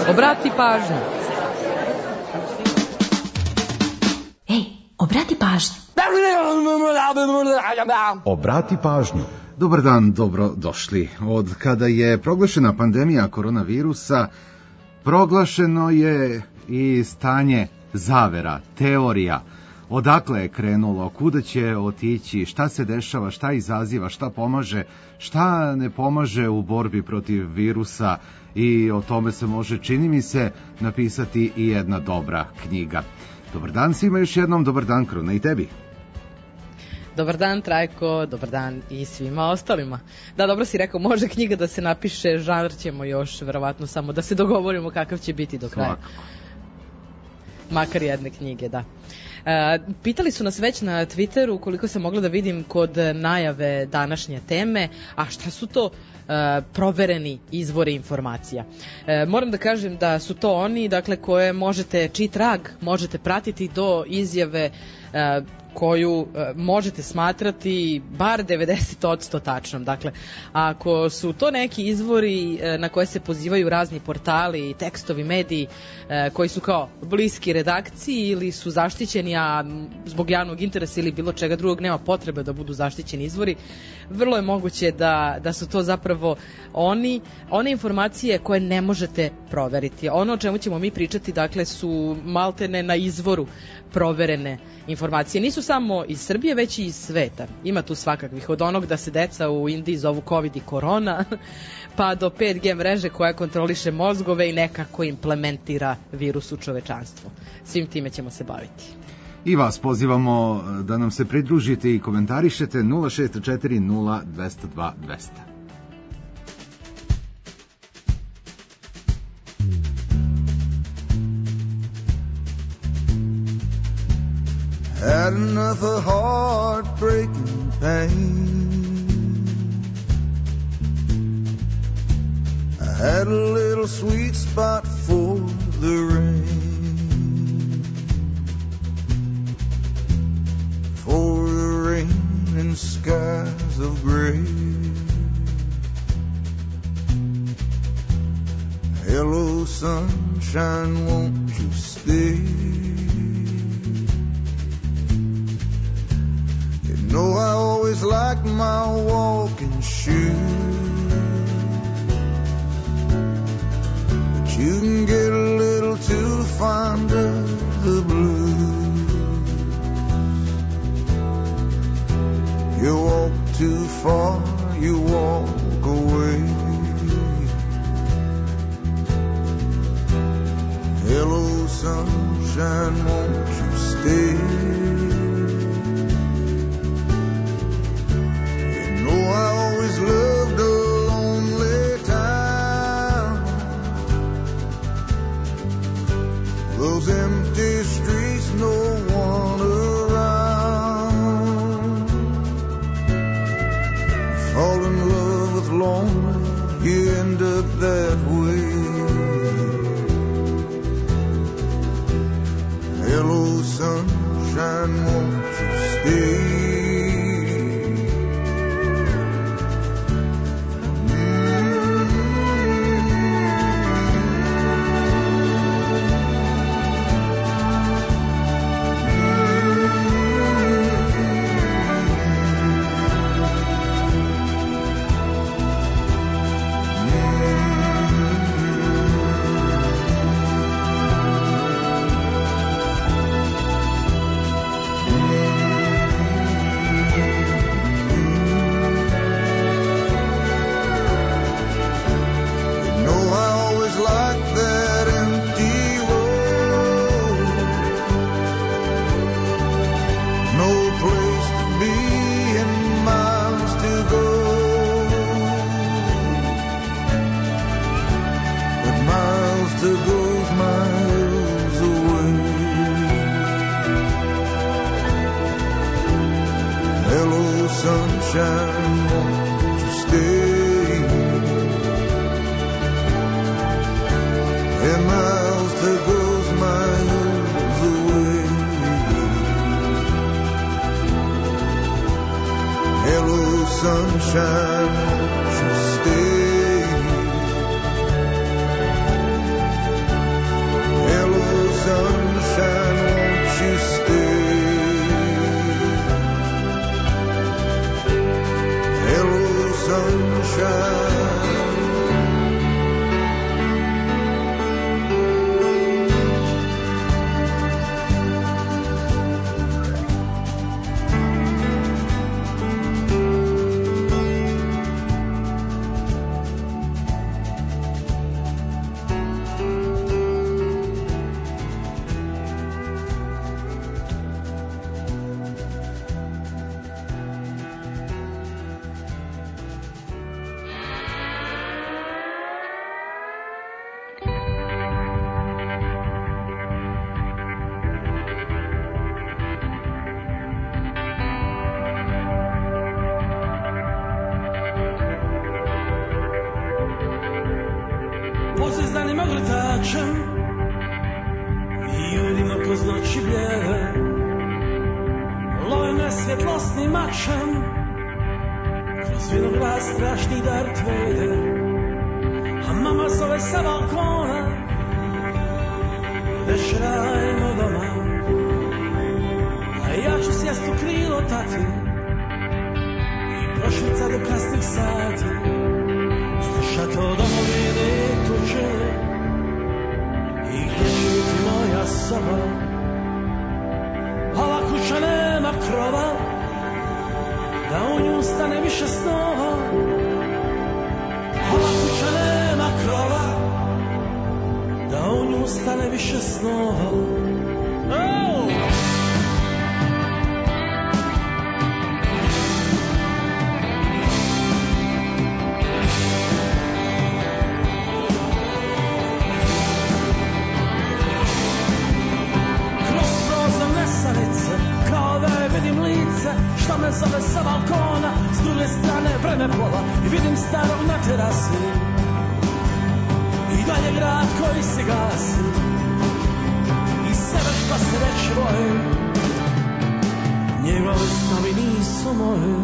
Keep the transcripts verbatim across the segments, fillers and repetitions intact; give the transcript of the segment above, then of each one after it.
Obrati pažnju. Ej, obrati pažnju. Obrati pažnju. Dobar dan, dobro došli. Od kada je proglašena pandemija koronavirusa, proglašeno je i stanje zavera, teorija. Odakle je krenulo, kuda će otići, šta se dešava, šta izaziva, šta pomaže, šta ne pomaže u borbi protiv virusa i o tome se može, čini mi se, napisati i jedna dobra knjiga. Dobar dan svima još jednom, dobar dan Kruna i tebi. Dobar dan Trajko, dobar dan i svima ostalima. Da, dobro si rekao, može knjiga da se napiše, žanr ćemo još verovatno samo da se dogovorimo kakav će biti do kraja. Svakako. Makar jedne knjige, da. E, pitali su nas već na Twitteru, koliko sam mogla da vidim kod najave današnje teme, a šta su to e, provereni izvori informacija. E, moram da kažem da su to oni, dakle, koje možete, čiji trag možete pratiti do izjave e, koju e, možete smatrati bar devedeset posto tačnom. Dakle, ako su to neki izvori e, na koje se pozivaju razni portali i tekstovi, mediji e, koji su kao bliski redakciji ili su zaštićeni, a zbog javnog interesa ili bilo čega drugog nema potrebe da budu zaštićeni izvori, vrlo je moguće da, da su to zapravo oni, one informacije koje ne možete proveriti. Ono o čemu ćemo mi pričati, dakle, su maltene na izvoru proverene informacije. Nisu samo iz Srbije, već i iz sveta. Ima tu svakakvih, od onog da se deca u Indiji zovu COVID i korona, pa do pet G mreže koja kontroliše mozgove i nekako implementira virus u čovečanstvo. Svim time ćemo se baviti. I vas pozivamo da nam se pridružite i komentarišete nula šest četiri nula dva zero dva dva zero. Had enough of heartbreaking pain. I had a little sweet spot for the rain, for the rain and skies of gray. Hello sunshine, won't you stay? No, I always liked my walking shoes, but you can get a little too fond of the blues. You walk too far, you walk away. Hello sunshine, won't you stay? I always loved a lonely town, those empty streets, no one around. Fall in love with lonely, you end up that way. Hello sunshine, won't you stay? Sunshine, won't you stay? And miles to goes miles away. Hello, sunshine, won't you stay? pozizdanim ogrtačem i ljudima kroz noći bijele love me svjetlosnim mačem kroz vinograd strašni Darth Vader, a mama zove sa balkona večera ajmo doma, a ja ću sjest u krilo tati i prošlica do kasnih sati, slušat o domovine i tuđe i gdje šuti moja soba. Ova kuća nema krova, da u nju stane više snova. Ova kuća nema krova, da u nju stane više snova. Oh! Kao da je vidim lice što me zove sa balkona, s druge strane vreme pola i vidim starog na terasi i dalje grad koji se gasi i sebe što se već boji, njegovi snovi nisu moji.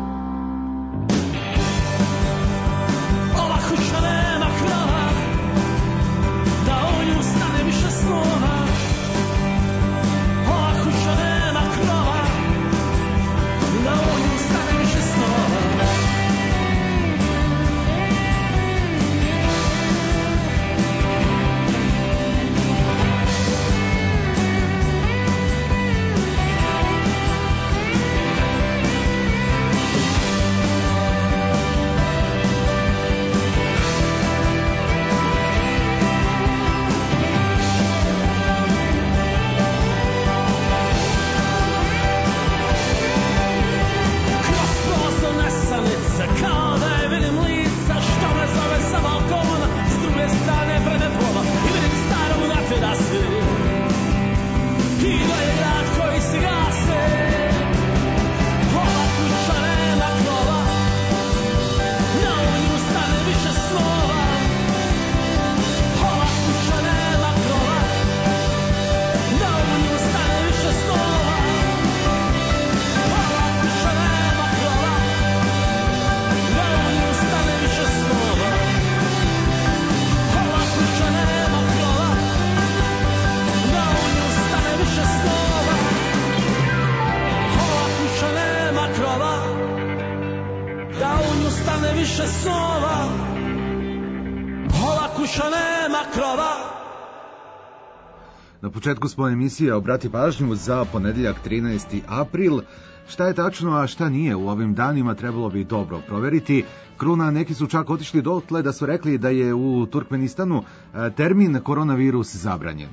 Ova kuća nema krova, da u nju stane više snova. Na početku smo emisije Obrati pažnju za ponedjeljak trinaesti april. Šta je tačno, a šta nije u ovim danima trebalo bi dobro proveriti. Kruna, neki su čak otišli dotle da su rekli da je u Turkmenistanu termin koronavirus zabranjen.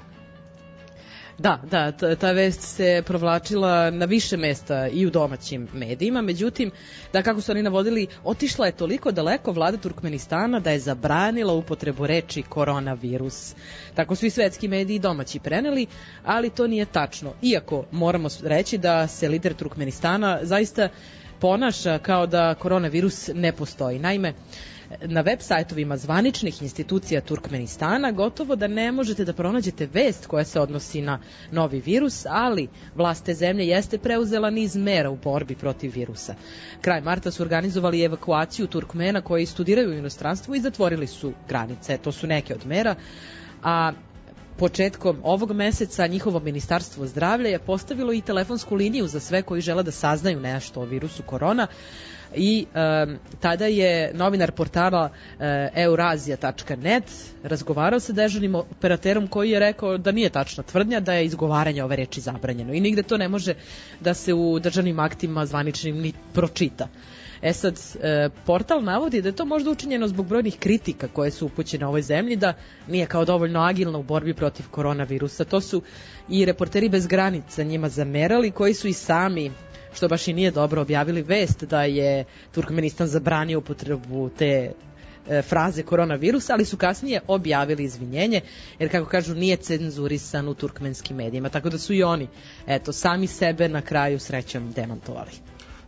Da, da, ta vest se provlačila na više mesta i u domaćim medijima, međutim, da kako su oni navodili, otišla je toliko daleko vlada Turkmenistana da je zabranila upotrebu reči koronavirus. Tako su i svetski mediji domaći preneli, ali to nije tačno. Iako moramo reći da se lider Turkmenistana zaista ponaša kao da koronavirus ne postoji. Naime, na web sajtovima zvaničnih institucija Turkmenistana gotovo da ne možete da pronađete vest koja se odnosi na novi virus, ali vlast te zemlje jeste preuzela niz mera u borbi protiv virusa. Kraj marta su organizovali evakuaciju Turkmena koji studiraju u inostranstvu i zatvorili su granice. To su neke od mera, a početkom ovog meseca njihovo ministarstvo zdravlja je postavilo i telefonsku liniju za sve koji žele da saznaju nešto o virusu korona. I um, tada je novinar portala uh, eurazija tačka net razgovarao sa dežurnim operaterom koji je rekao da nije tačna tvrdnja da je izgovaranje ove reči zabranjeno i nigde to ne može da se u državnim aktima zvaničnim ni pročita. E sad, e, portal navodi da je to možda učinjeno zbog brojnih kritika koje su upućene ovoj zemlji, da nije kao dovoljno agilna u borbi protiv koronavirusa. To su i Reporteri bez granica njima zamerali, koji su i sami, što baš i nije dobro, objavili vest da je Turkmenistan zabranio upotrebu te e, fraze koronavirus, ali su kasnije objavili izvinjenje, jer kako kažu nije cenzurisan u turkmenskim medijima, tako da su i oni eto, sami sebe na kraju srećom demantovali.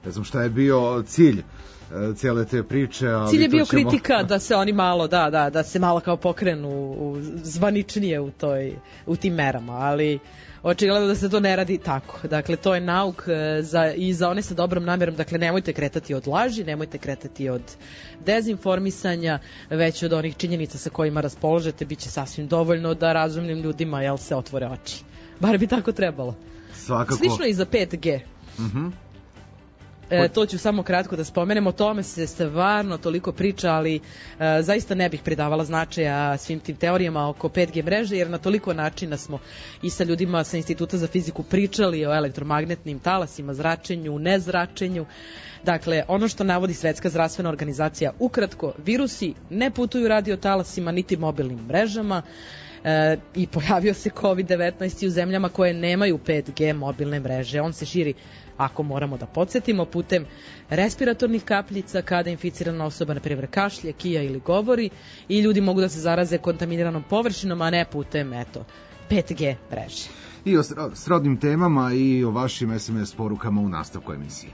Ne znam šta je bio cilj e, cijele te priče, ali cilj je bio ćemo... kritika da se oni malo, da, da, da se malo kao pokrenu u, zvaničnije u toj, u tim merama, ali očigledno da se to ne radi tako. Dakle, to je nauk za, i za one sa dobrom namjerom. Dakle, nemojte kretati od laži, nemojte kretati od dezinformisanja, već od onih činjenica sa kojima raspoložete, bit će sasvim dovoljno da razumnim ljudima jel, se otvore oči. Bar bi tako trebalo. Svakako. Slično i za pet G. Mhm. E, to ću samo kratko da spomenem, o tome se stvarno toliko priča, ali e, zaista ne bih pridavala značaja svim tim teorijama oko pet G mreže, jer na toliko načina smo i sa ljudima sa Instituta za fiziku pričali o elektromagnetnim talasima, zračenju, nezračenju. Dakle, ono što navodi Svetska zdravstvena organizacija ukratko, virusi ne putuju radiotalasima niti mobilnim mrežama, E, i pojavio se kovid devetnaest u zemljama koje nemaju pet G mobilne mreže. On se širi, ako moramo da podsjetimo, putem respiratornih kapljica kada inficirana osoba na primjer kašlje, kija ili govori, i ljudi mogu da se zaraze kontaminiranom površinom, a ne putem eto pet G mreže. I o srodnim temama i o vašim es em es porukama u nastavku emisije.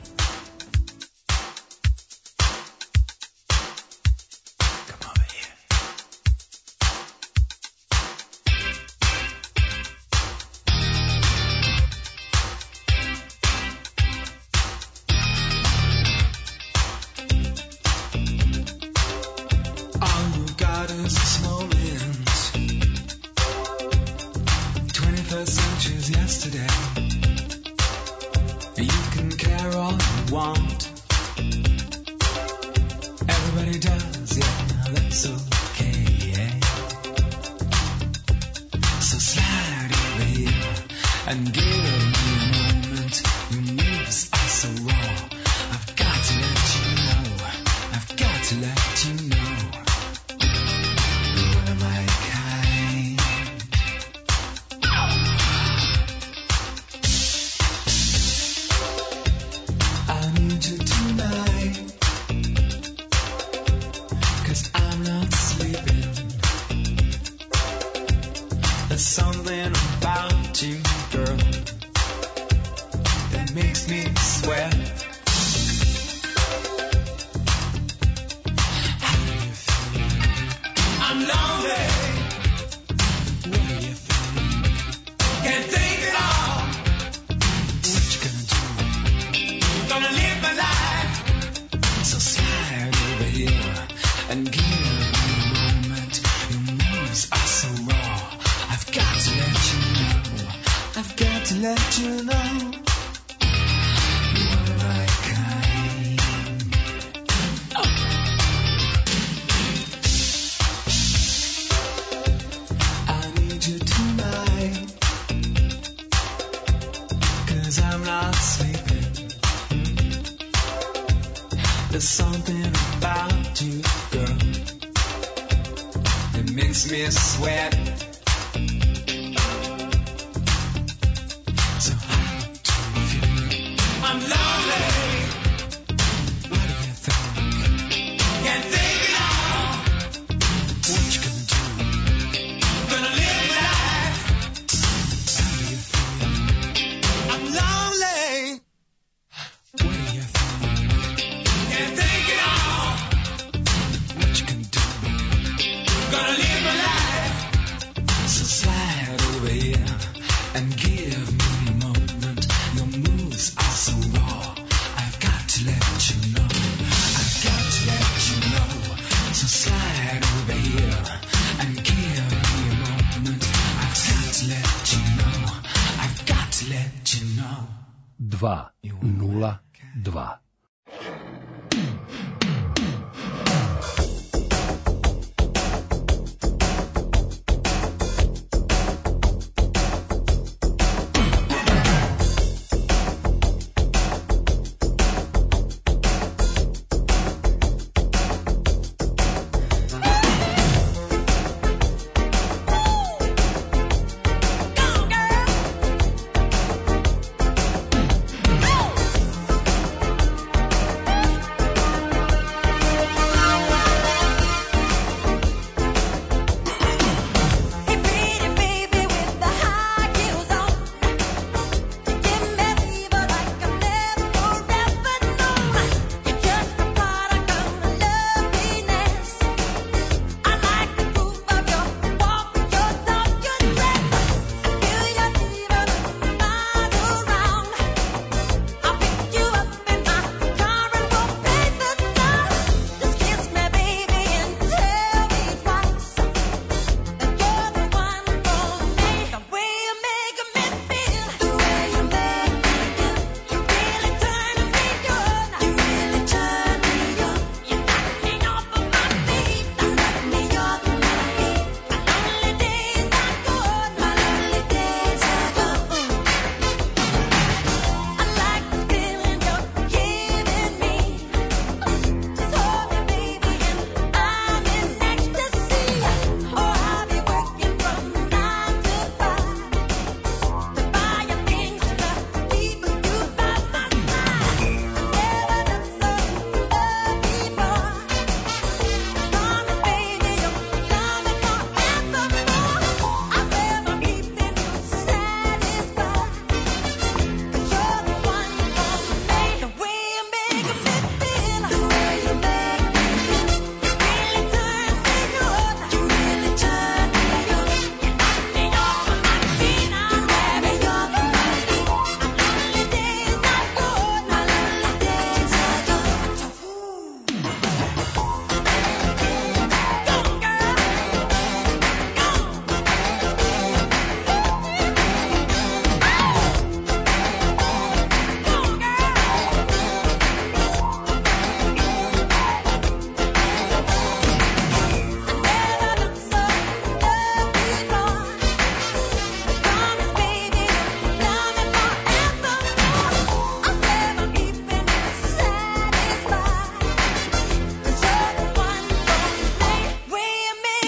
dva nula dva.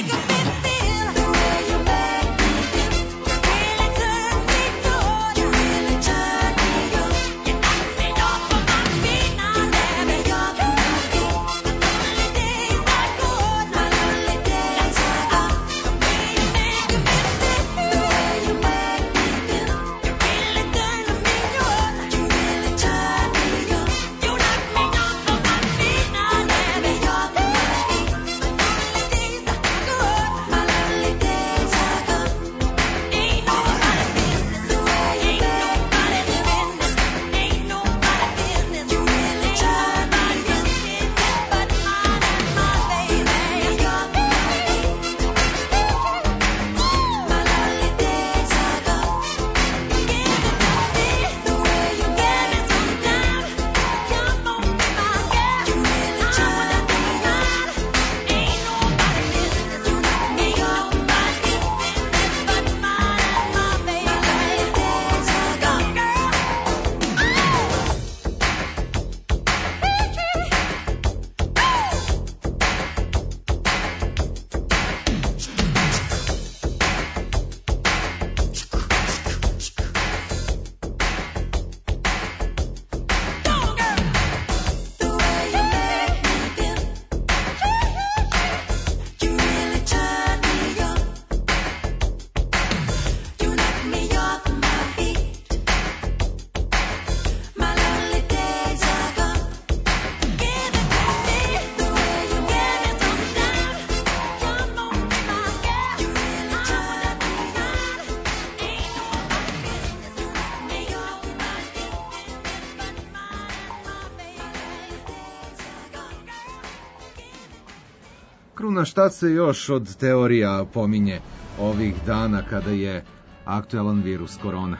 Kruna, šta se još od teorija pominje ovih dana kada je aktuelan virus korona?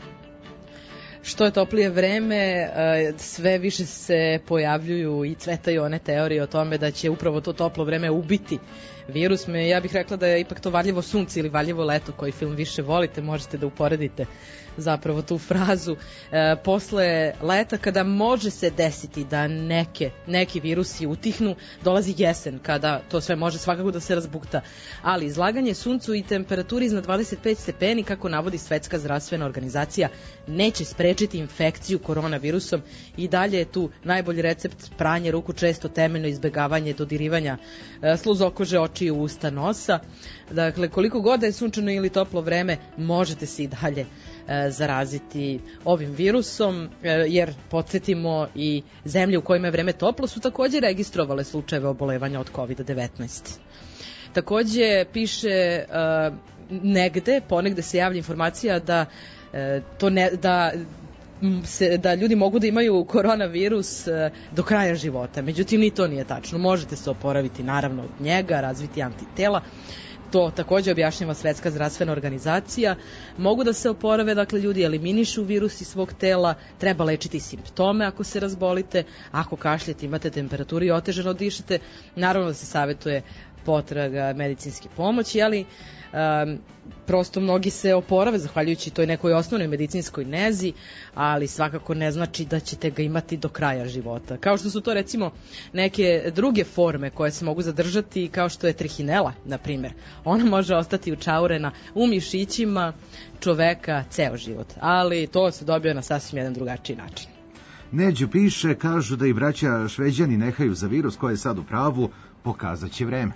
Što je toplije vreme, sve više se pojavljuju i cvetaju one teorije o tome da će upravo to toplo vreme ubiti virus. Me, ja bih rekla da je ipak to varljivo sunce ili varljivo leto, koji film više volite, možete da uporedite zapravo tu frazu. E, posle leta, kada može se desiti da neke, neki virusi utihnu, dolazi jesen, kada to sve može svakako da se razbukta. Ali izlaganje suncu i temperaturi iznad dvadeset pet stepeni, kako navodi Svetska zdravstvena organizacija, neće sprečiti infekciju koronavirusom. I dalje je tu najbolji recept pranje ruku često, temeljno izbegavanje dodirivanja e, sluzokože, očiju, usta, nosa. Dakle, koliko god da je sunčano ili toplo vreme, možete se i dalje e, zaraziti ovim virusom, e, jer podsjetimo i zemlje u kojima je vreme toplo su takođe registrovale slučajeve obolevanja od kovid devetnaest. Takođe piše e, negde, ponegde se javlja informacija da e, to ne, da Se, da ljudi mogu da imaju koronavirus e, do kraja života. Međutim, ni to nije tačno. Možete se oporaviti naravno od njega, razviti antitela. To takođe objašnjava Svetska zdravstvena organizacija. Mogu da se oporave, dakle ljudi eliminišu virus iz svog tela, treba lečiti simptome ako se razbolite, ako kašljete, imate temperaturu i otežano dišete, naravno da se savjetuje potraga medicinske pomoći, ali um, prosto mnogi se oporave zahvaljujući toj nekoj osnovnoj medicinskoj nezi, ali svakako ne znači da ćete ga imati do kraja života. Kao što su to recimo neke druge forme koje se mogu zadržati, kao što je trihinela, na primjer. Ona može ostati učaurena u mišićima čoveka ceo život, ali to se dobio na sasvim jedan drugačiji način. Neđo piše, kažu da i braća Šveđani nehaju za virus koji je sad u pravu, pokazat će vreme.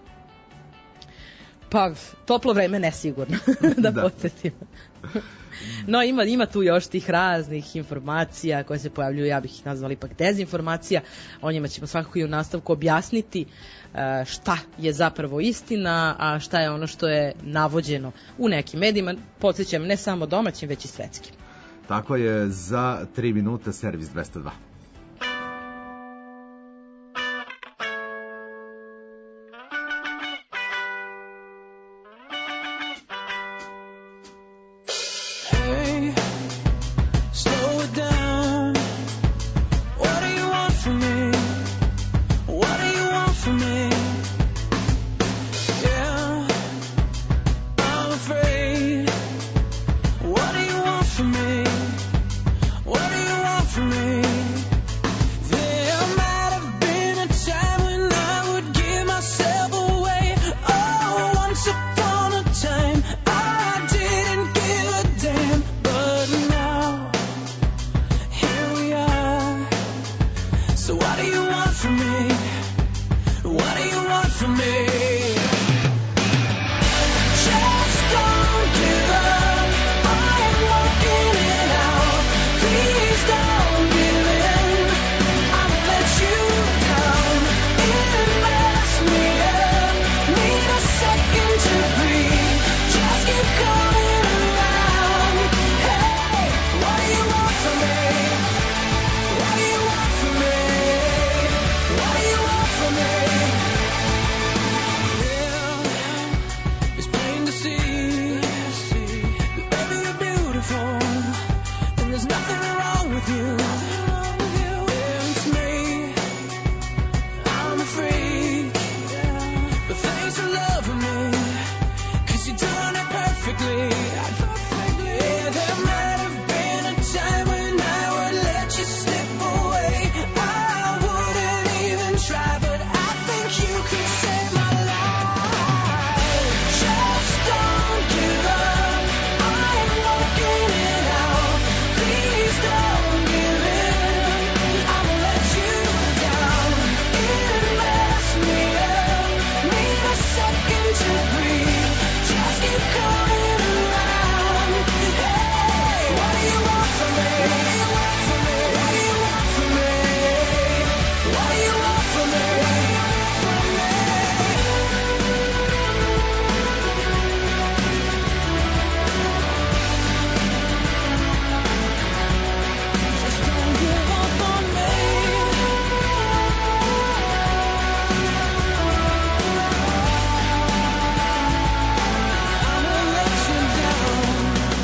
Pa, toplo vreme nesigurno, da, da. Podsjetim. No, ima, ima tu još tih raznih informacija koje se pojavljuju, ja bih ih nazvala ipak dezinformacija. O njima ćemo svakako i u nastavku objasniti šta je zapravo istina, a šta je ono što je navođeno u nekim medijima, podsjećam, ne samo domaćim, već i svetskim. Tako je, za tri minuta servis dvesta dva. What do you want from me? for me, 'cause you're doing it perfectly, perfectly. Yeah, there might have been a time when I would let you slip away. I wouldn't even try, but I think you could save my life. Just don't give up, I'm working it out. Please don't give in, I'll let you down. It messed me up, need a second to breathe. Just keep coming around. Hey, what do you want from me? What do you want from me? What do you want from me? Just don't give up on me. I won't let you down.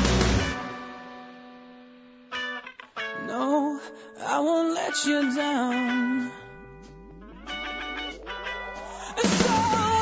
No, I won't let you down. So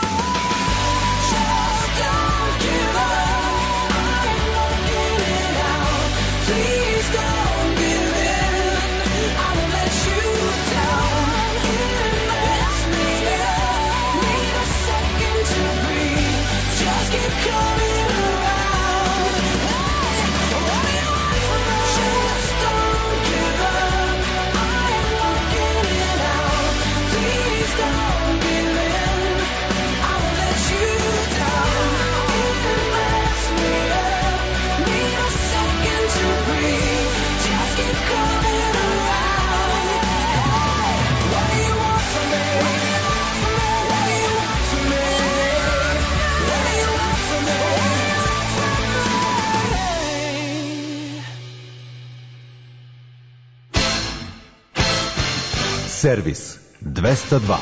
just don't give up, I'm working it out. Please don't give in, I won't let you down. It messed me up, need a second to breathe. Just keep coming around. Hey, what do you want from me? Just don't give up, I'm working it out. Please don't give in, I won't let you down. It messed me up, need a second to breathe. Just keep coming around. Hey, what do you want from me? What do you want from me? What do you want from me? Servis dvesta dva.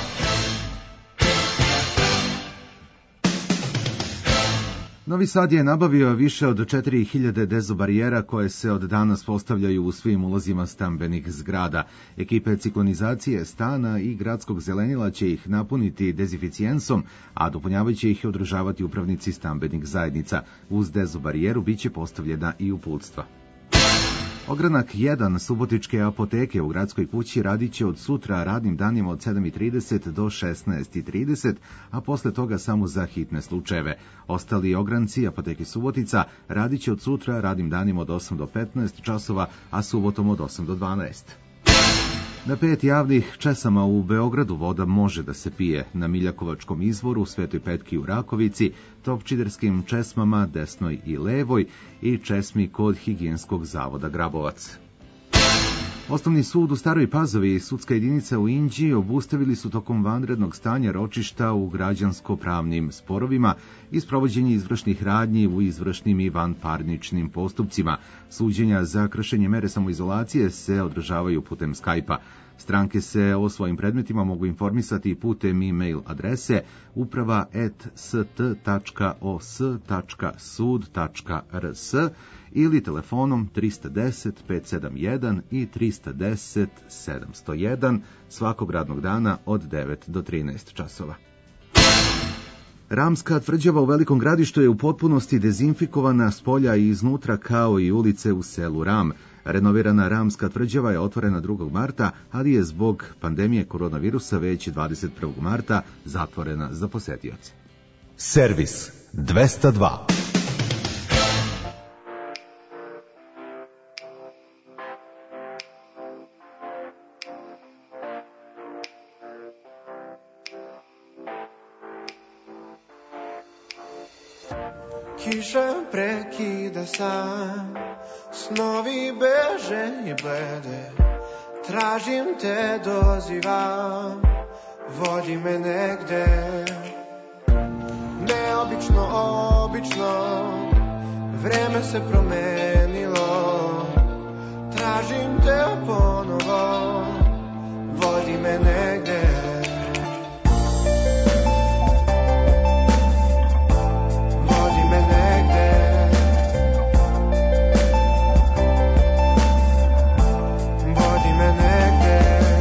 Novi Sad je nabavio više od četiri hiljade dezobarijera koje se od danas postavljaju u svim ulazima stambenih zgrada. Ekipe ciklonizacije stana i gradskog zelenila će ih napuniti dezinficijensom, a dopunjavajuće ih održavati upravnici stambenih zajednica. Uz dezobarijeru biće postavljena i uputstva. Ogranak jedan Subotičke apoteke u gradskoj kući radit će od sutra radnim danima od sedam i trideset do šesnaest i trideset, a posle toga samo za hitne slučajeve. Ostali ogranci apoteke Subotica radit će od sutra radnim danima od osam do petnaest časova, a subotom od osam do dvanaest. Na pet javnih česama u Beogradu voda može da se pije: na Miljakovačkom izvoru, Svetoj Petki u Rakovici, Topčiderskim česmama desnoj i levoj i česmi kod Higijenskog zavoda Grabovac. Osnovni sud u Staroj Pazovi i sudska jedinica u Inđiji obustavili su tokom vanrednog stanja ročišta u građansko-pravnim sporovima i sprovođenje izvršnih radnji u izvršnim i vanparničnim postupcima. Suđenja za kršenje mere samoizolacije se održavaju putem Skype-a. Stranke se o svojim predmetima mogu informisati putem e-mail adrese uprava at st tačka o s tačka sud tačka r s ili telefonom trista deset pet sedam jedan i trista deset sedamsto jedan svakog radnog dana od devet do trinaest časova. Ramska tvrđava u Velikom Gradištu je u potpunosti dezinfikovana s polja i iznutra kao i ulice u selu Ram. Renovirana Ramska tvrđava je otvorena drugog marta, ali je zbog pandemije koronavirusa već dvadeset prvog marta zatvorena za posetioce. Servis dvesta dva. Kiša prekida san, snovi beže i blede. Tražim te, dozivam, vodi me negde. Neobično, obično, vreme se promenilo. Tražim te ponovo, vodi me negde.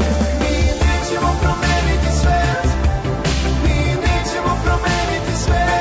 Svet, mi nećemo promeniti svet.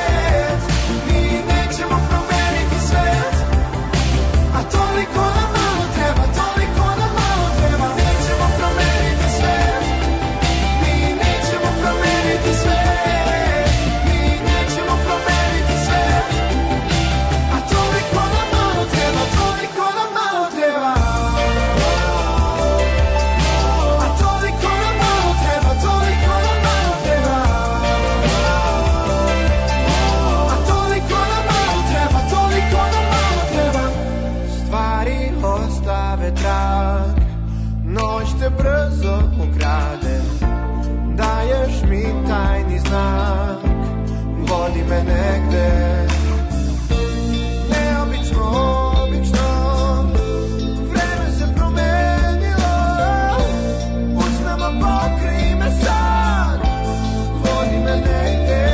vodi me negde neobično, obično. Vreme se promenilo, usnama pokri me san, vodi me negde.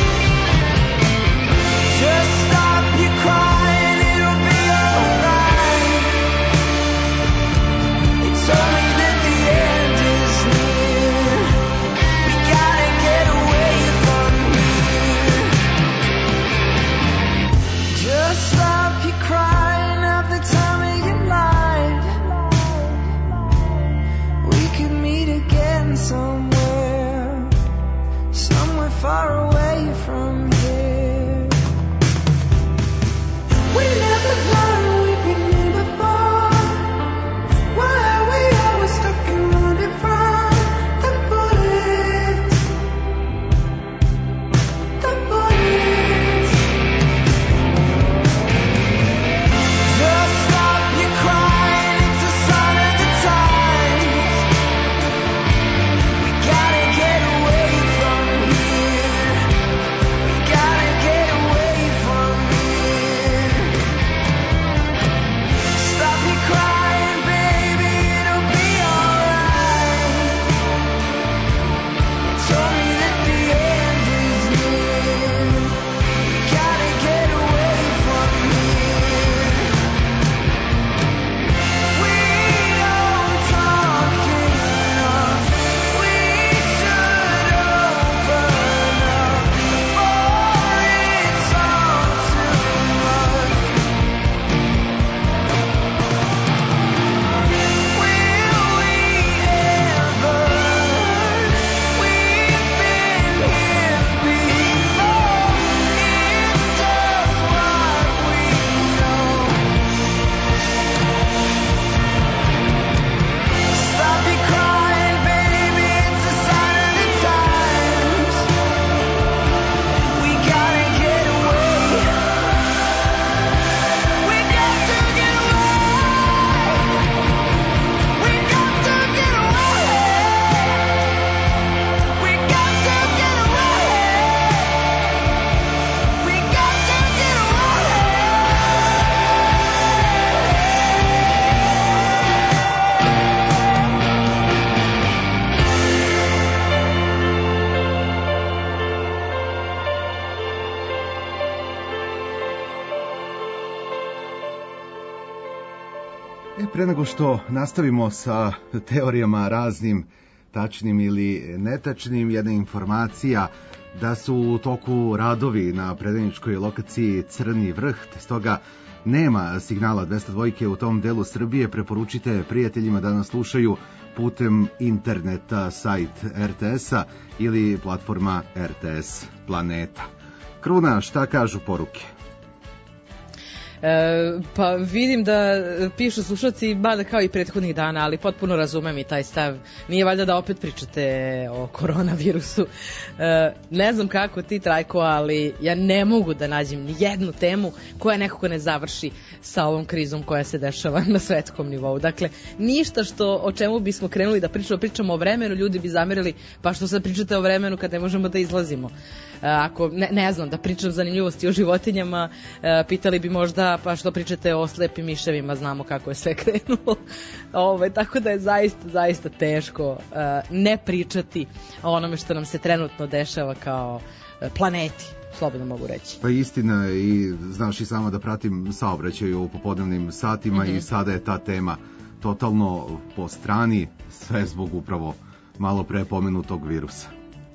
Just stop your crying, it'll be alright. E, pre nego što nastavimo sa teorijama raznim, tačnim ili netačnim, jedna informacija da su u toku radovi na predajničkoj lokaciji Crni vrh, te stoga nema signala dvesta dva u tom delu Srbije. Preporučite prijateljima da nas slušaju putem interneta, sajt er te esa ili platforma er te es Planeta. Kruna, šta kažu poruke? E, pa vidim da pišu slušalci mada kao i prethodnih dana, ali potpuno razumem i taj stav. Nije valjda da opet pričate o koronavirusu. E, ne znam kako ti, Trajko, ali ja ne mogu da nađem ni jednu temu koja nekako ne završi sa ovom krizom koja se dešava na svetskom nivou. Dakle, ništa što o čemu bismo krenuli da pričamo, pričamo o vremenu, ljudi bi zamerili, pa što sad pričate o vremenu kad ne možemo da izlazimo. E, ako, ne, ne znam, da pričam zanimljivosti o životinjama, e, pitali bi možda pa što pričate o slepim miševima, znamo kako je sve krenulo. Ove, tako da je zaista, zaista teško uh, ne pričati o onome što nam se trenutno dešava kao uh, planeti, slobodno mogu reći. Pa istina, i znaš i sama da pratim saobraćaj u popodnevnim satima, mm-hmm. i sada je ta tema totalno po strani, sve zbog upravo malo pre pomenutog virusa.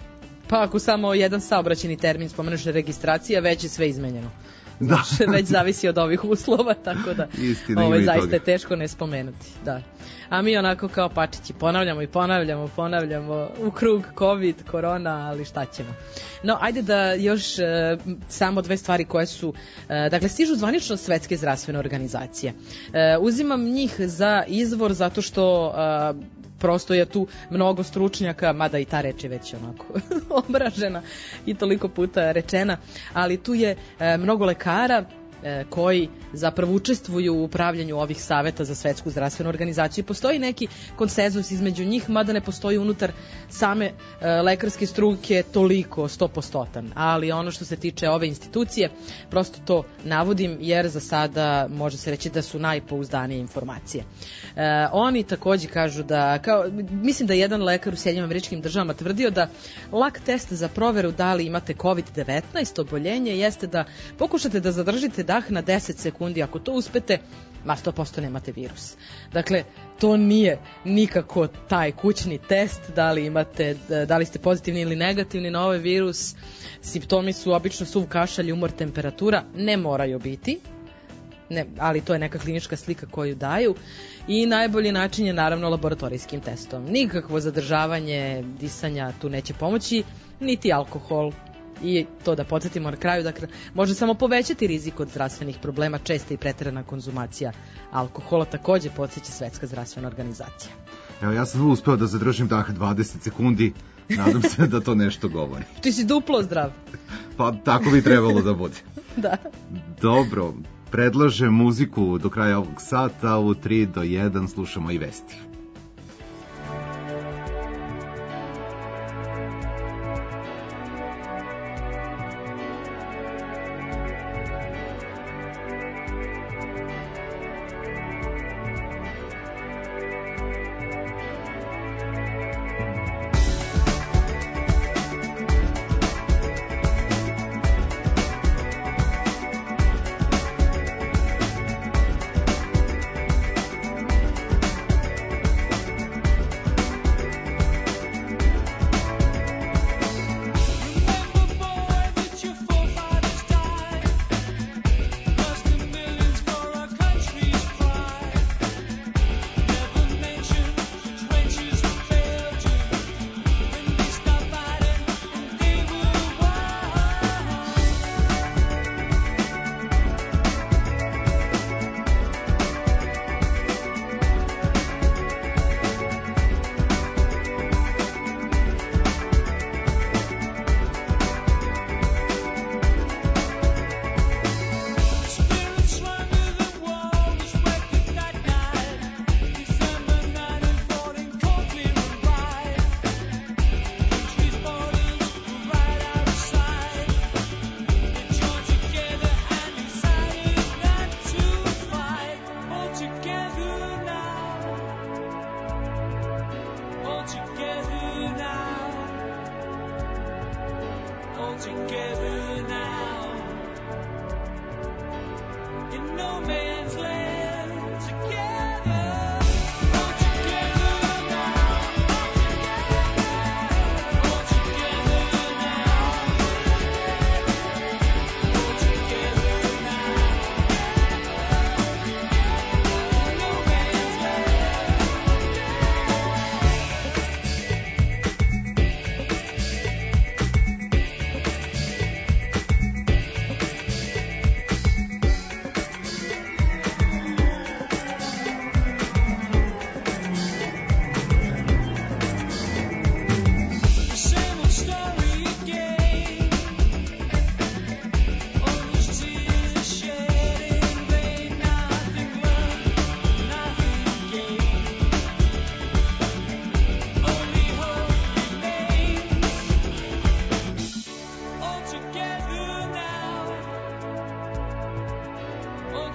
Pa ako samo jedan saobraćajni termin spomeneš registracija, već je sve izmenjeno. Da. Već zavisi od ovih uslova, tako da Istina, ovo je zaista je teško ne spomenuti. Da. A mi onako kao pačići ponavljamo i ponavljamo, ponavljamo u krug COVID, korona, ali šta ćemo. No, ajde da još e, samo dve stvari koje su, e, dakle, stižu zvanično Svetske zdravstvene organizacije. E, uzimam njih za izvor zato što e, prosto je tu mnogo stručnjaka, mada i ta reč je već onako obražena i toliko puta rečena, ali tu je e, mnogo lekara e, koji zapravo učestvuju u upravljanju ovih saveta za Svetsku zdravstvenu organizaciju. Postoji neki konsenzus između njih, mada ne postoji unutar same e, lekarske struke toliko sto posto, ali ono što se tiče ove institucije, prosto to navodim jer za sada može se reći da su najpouzdanije informacije. E, oni takođe kažu da, kao, mislim da je jedan lekar u Sjedinjenim Američkim Državama tvrdio da lak test za proveru da li imate kovid devetnaest oboljenje jeste da pokušate da zadržite dah na deset sekundi. Ako to uspete, ma sto posto nemate virus. Dakle, to nije nikako taj kućni test da li imate, da li ste pozitivni ili negativni na ovaj virus. Simptomi su obično suv kašalj, umor, temperatura, ne moraju biti. Ne, ali to je neka klinička slika koju daju i najbolji način je naravno laboratorijskim testom. Nikakvo zadržavanje disanja tu neće pomoći, niti alkohol. I to da podsjetimo na kraju, dakle, može samo povećati rizik od zdravstvenih problema, česta i preterana konzumacija alkohola, takođe podsjeća Svetska zdravstvena organizacija. Evo, ja sam uspeo da zadržim dah dvadeset sekundi, nadam se da to nešto govori. Ti si duplo zdrav. Pa tako bi trebalo da bude. Da. Dobro, predlažem muziku do kraja ovog sata, u tri do jedan slušamo i vesti. In no man's land together.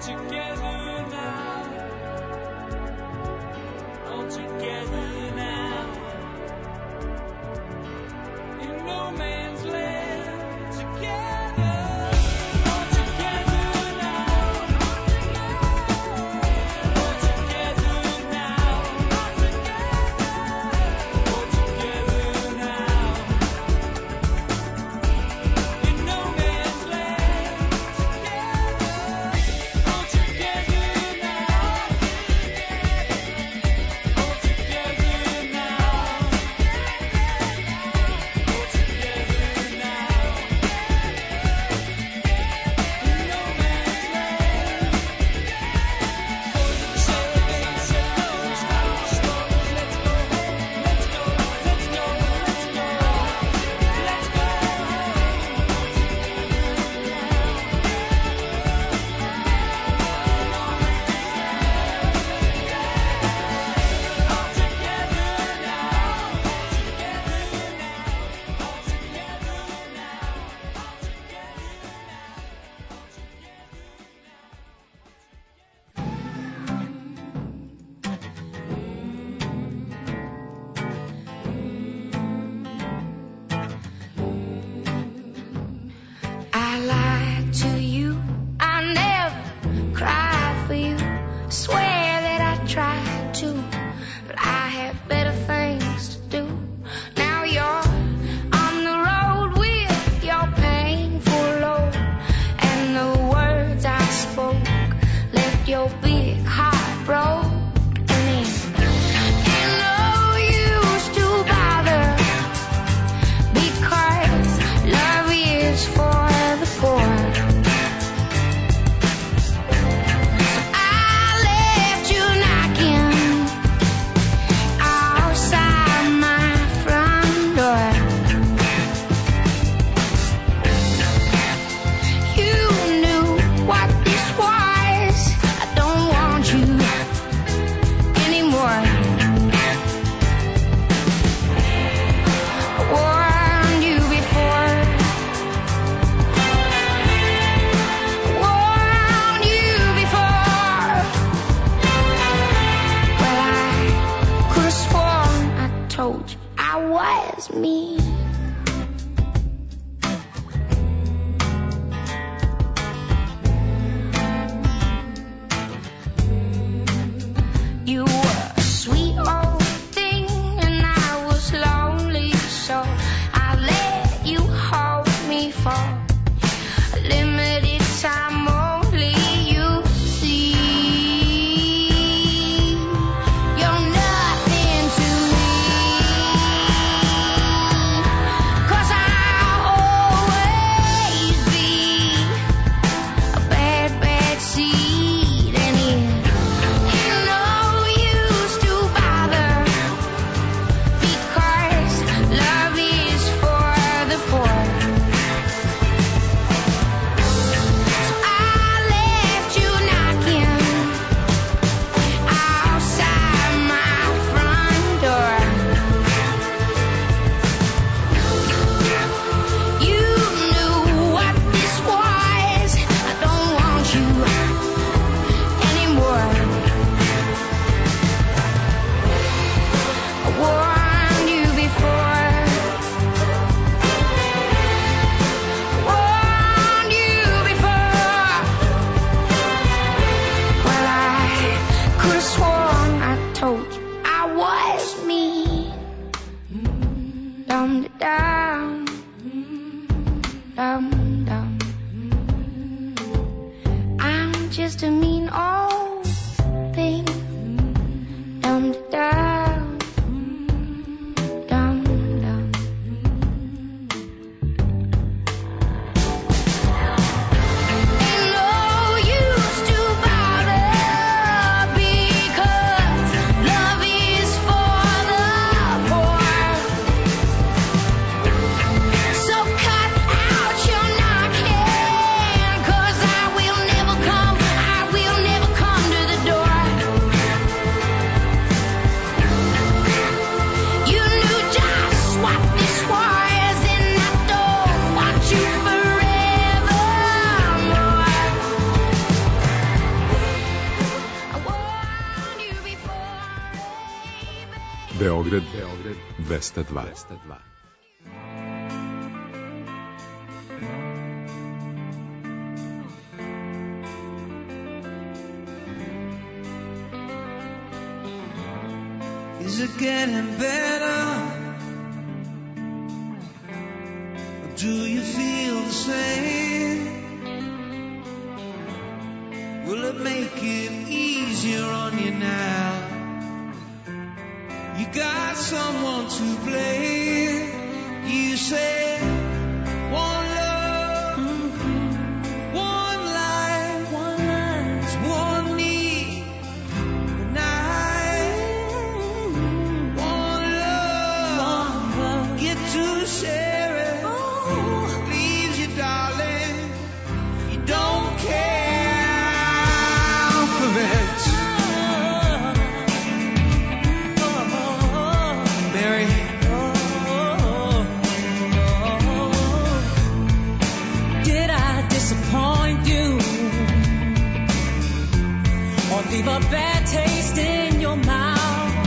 just a mean old thing. Dum dum, dum dum. Ain't no use to bother because love is for the poor. So cut out your knocking, 'cause I will never come, I will never come. Beograd, dvesta dva. Is it getting better? Or do you feel the same? Will it make it easier on you now? You got someone to blame. You say one love, one life, one life, one need. And I, one love, get to share it. Leaves you, darling. You don't care for it. Mary. Did I disappoint you or leave a bad taste in your mouth?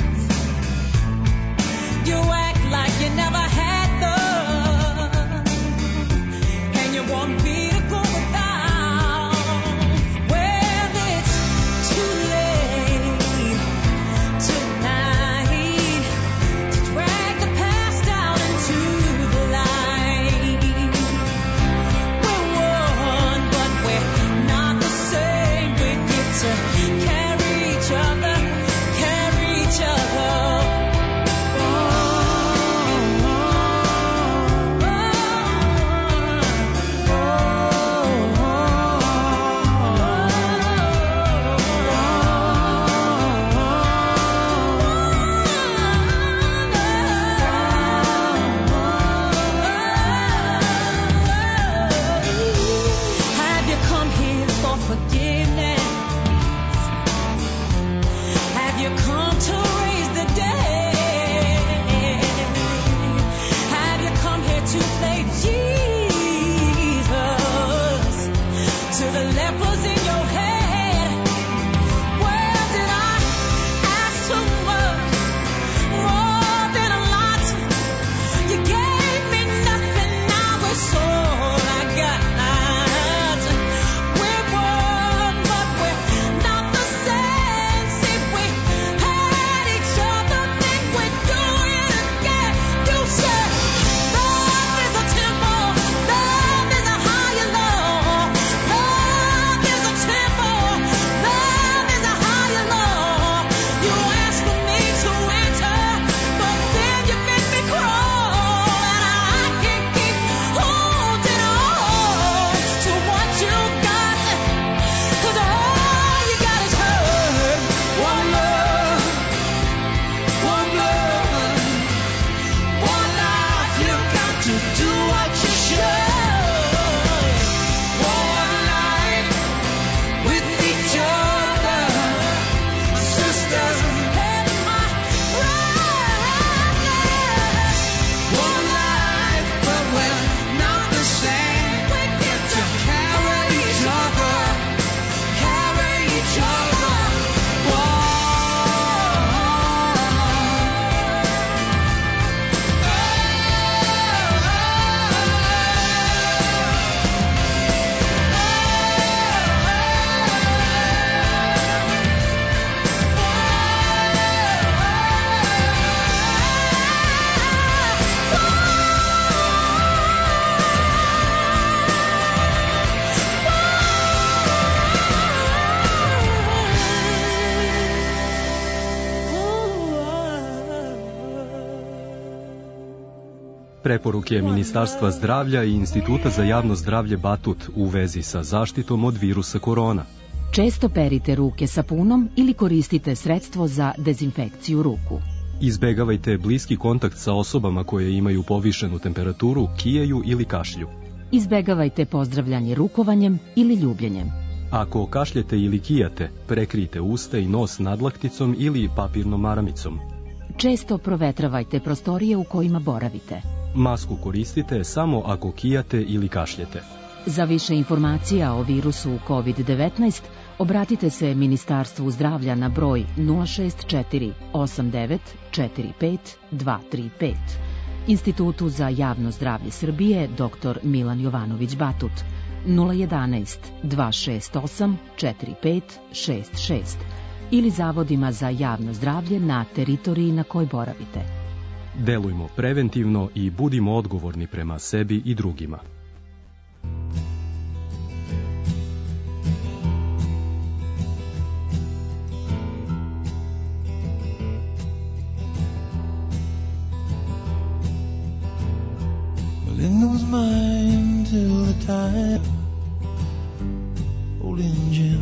You act like you never had love, and you want me to go without. Well, it's too late tonight to drag the past out into the light. We're one, but we're not the same. We get to carry each other, carry each other. Have you come here for forgiveness? Have you come to raise the dead? Have you come here to play Jesus to the lepers in your head? Well, did I ask too much, more than a lot? You gave me nothing, now it's all I got. We're one, but we're not the same. See, if we had each other, then we'd do it again. You said love is a temple, love is a higher law. Love is a temple, love is a higher law. You asked for me to enter, but then you made me crawl, and I can't keep holding on to what you got, 'cause all you got is hurt. One love, one blood, one life. You got to do what you should. One life with each other, sisters and my brothers. One life, but we're not the same. We get to carry each other, carry each other. Preporuke Ministarstva zdravlja i Instituta za javno zdravlje Batut u vezi sa zaštitom od virusa korona. Često perite ruke sapunom ili koristite sredstvo za dezinfekciju ruku. Izbegavajte bliski kontakt sa osobama koje imaju povišenu temperaturu, kijaju ili kašlju. Izbegavajte pozdravljanje rukovanjem ili ljubljenjem. Ako kašljete ili kijate, prekrijte usta i nos nadlakticom ili papirnom maramicom. Često provetravajte prostorije u kojima boravite. Masku koristite samo ako kijate ili kašljete. Za više informacija o virusu kovid devetnaest obratite se Ministarstvu zdravlja na broj nula šest četiri osam devet četiri pet dva tri pet, Institutu za javno zdravlje Srbije doktor Milan Jovanović Batut nula jedanaest dva šest osam četiri pet šest šest ili zavodima za javno zdravlje na teritoriji na kojoj boravite. Delujmo preventivno i budimo odgovorni prema sebi i drugima. Linda was mine till the time, holding Jim,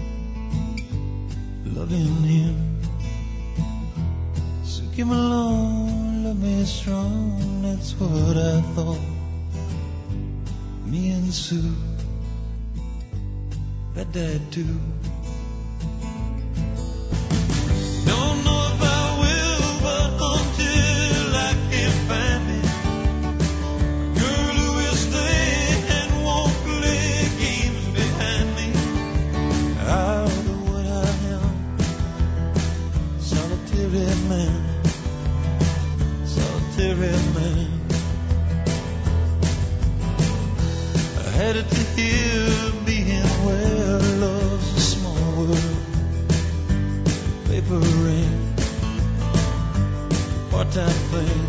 loving him. So give me along, love me strong, that's what I thought. Me and Sue, that dad too. Don't know if I will, but until I can find me girl who will stay and won't play games behind me, I'll do what I am, solitary man, solitary man. I had it to hear being where love's a small world, paper rain, part-time thing.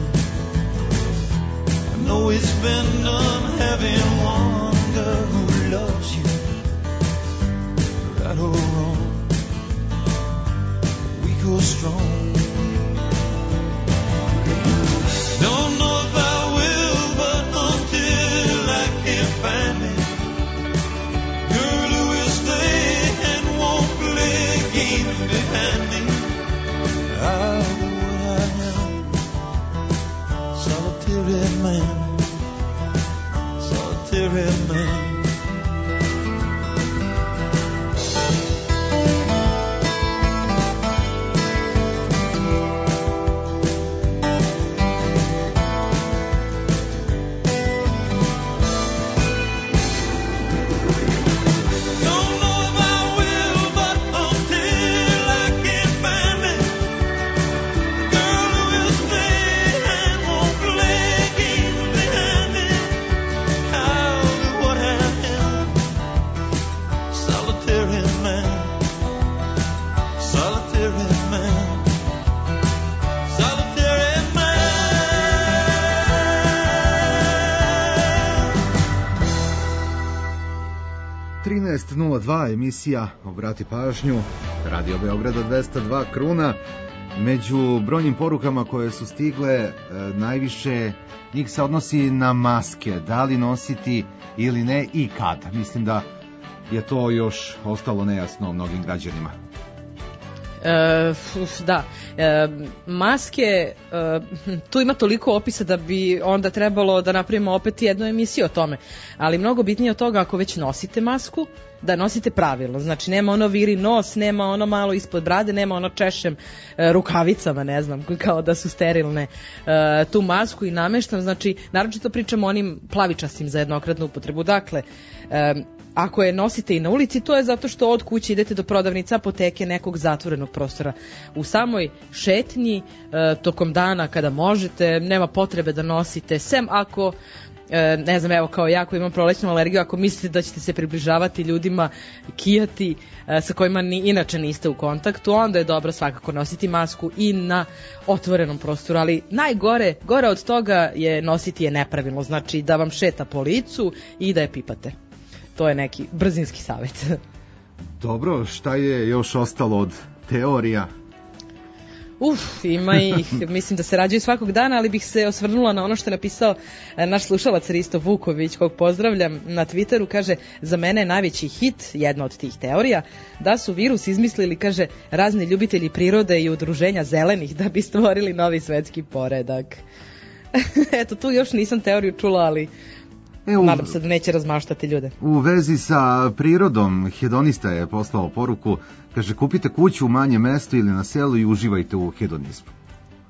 I know it's been done having one girl who loves you, right or wrong, weak or strong. Don't know if I will, but until I can find me girl who will stay and won't play games behind me, I'll do what I am, solitary man, solitary man. Don't know if I will, but until I can find me girl who will stay and won't play games behind me, I'll do what I am, solitary man, solitary man, solitary man. trinaest nula dva emisija Obrati pažnju, Radio Beograda dvesta dva kruna. Među brojnim porukama koje su stigle, e, najviše njih se odnosi na maske, da li nositi ili ne i kad. Mislim da je to još ostalo nejasno mnogim građanima. E, uf, da, e, maske, e, tu ima toliko opisa da bi onda trebalo da napravimo opet jednu emisiju o tome, ali mnogo bitnije od toga ako već nosite masku, da nosite pravilno, znači nema ono viri nos, nema ono malo ispod brade, nema ono češem e, rukavicama, ne znam, kao da su sterilne, e, tu masku i nameštam, znači naročito pričamo o onim plavičastim za jednokratnu upotrebu, dakle, e, ako je nosite i na ulici, to je zato što od kuće idete do prodavnice, apoteke, nekog zatvorenog prostora. U samoj šetnji, e, tokom dana kada možete, nema potrebe da nosite, sem ako, e, ne znam, evo kao ja koji imam prolećnu alergiju, ako mislite da ćete se približavati ljudima, kijati, e, sa kojima ni, inače niste u kontaktu, onda je dobro svakako nositi masku i na otvorenom prostoru, ali najgore, gore od toga je nositi je nepravilno, znači da vam šeta po licu i da je pipate. To je neki brzinski savjet. Dobro, šta je još ostalo od teorija? Uf, ima ih, mislim da se rađaju svakog dana, ali bih se osvrnula na ono što je napisao e, naš slušalac Risto Vuković, kog pozdravljam na Twitteru, kaže, za mene je najveći hit, jedna od tih teorija, da su virus izmislili, kaže, razni ljubitelji prirode i udruženja zelenih da bi stvorili novi svetski poredak. Eto, tu još nisam teoriju čula, ali E, u, nadam se da neće razmaštati ljude. U vezi sa prirodom, hedonista je poslao poruku, kaže, kupite kuću u manje mestu ili na selu i uživajte u hedonizmu.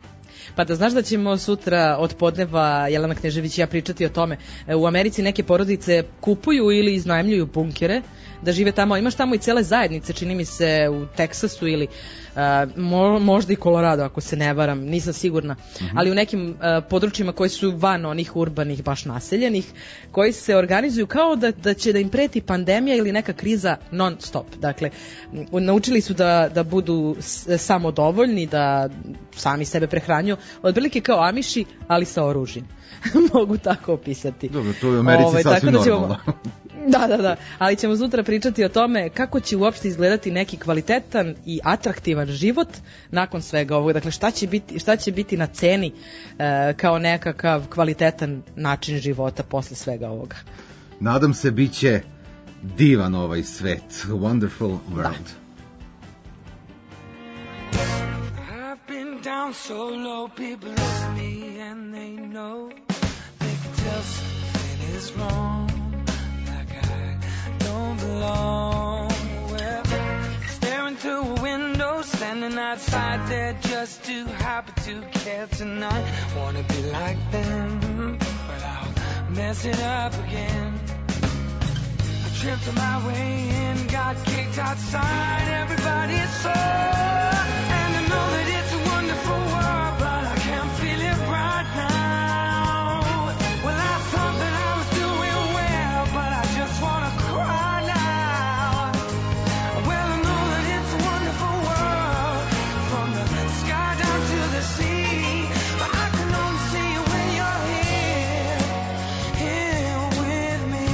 Pa da znaš da ćemo sutra od podneva Jelena Knežević i ja pričati o tome. E, U Americi neke porodice kupuju ili iznajmljuju bunkere da žive tamo. Imaš tamo i cele zajednice, čini mi se u Teksasu ili uh, mo, možda i Colorado, ako se ne varam, nisam sigurna. Mm-hmm. Ali u nekim uh, područjima koji su van onih urbanih, baš naseljenih, koji se organizuju kao da, da će da im preti pandemija ili neka kriza non stop. Dakle, naučili su da, da budu samodovoljni, da sami sebe prehranjuju, otprilike kao Amiši, ali sa oružjem. Mogu tako opisati. Dobro, to je u Americi Ove, sasvim da normalno. Ćemo, da, da, da. Ali ćemo sutra pričati o tome kako će uopšte izgledati neki kvalitetan i atraktivan život nakon svega ovoga. Dakle, šta će biti, šta će biti na ceni e, kao nekakav kvalitetan način života posle svega ovoga. Nadam se bit će divan ovaj svet. Wonderful world. Da. Down so low, people look at me and they know they can tell something is wrong, like I don't belong. Well, staring through a window, standing outside there just too happy to care tonight. Wanna be like them, but I'll mess it up again. I tripped on my way in, got kicked outside, everybody is so, and I know that it's a wonderful world, but I can't feel it right now. Well, I thought that I was doing well, but I just wanna cry now. Well, I know that it's a wonderful world, from the sky down to the sea, but I can only see you when you're here, here with me.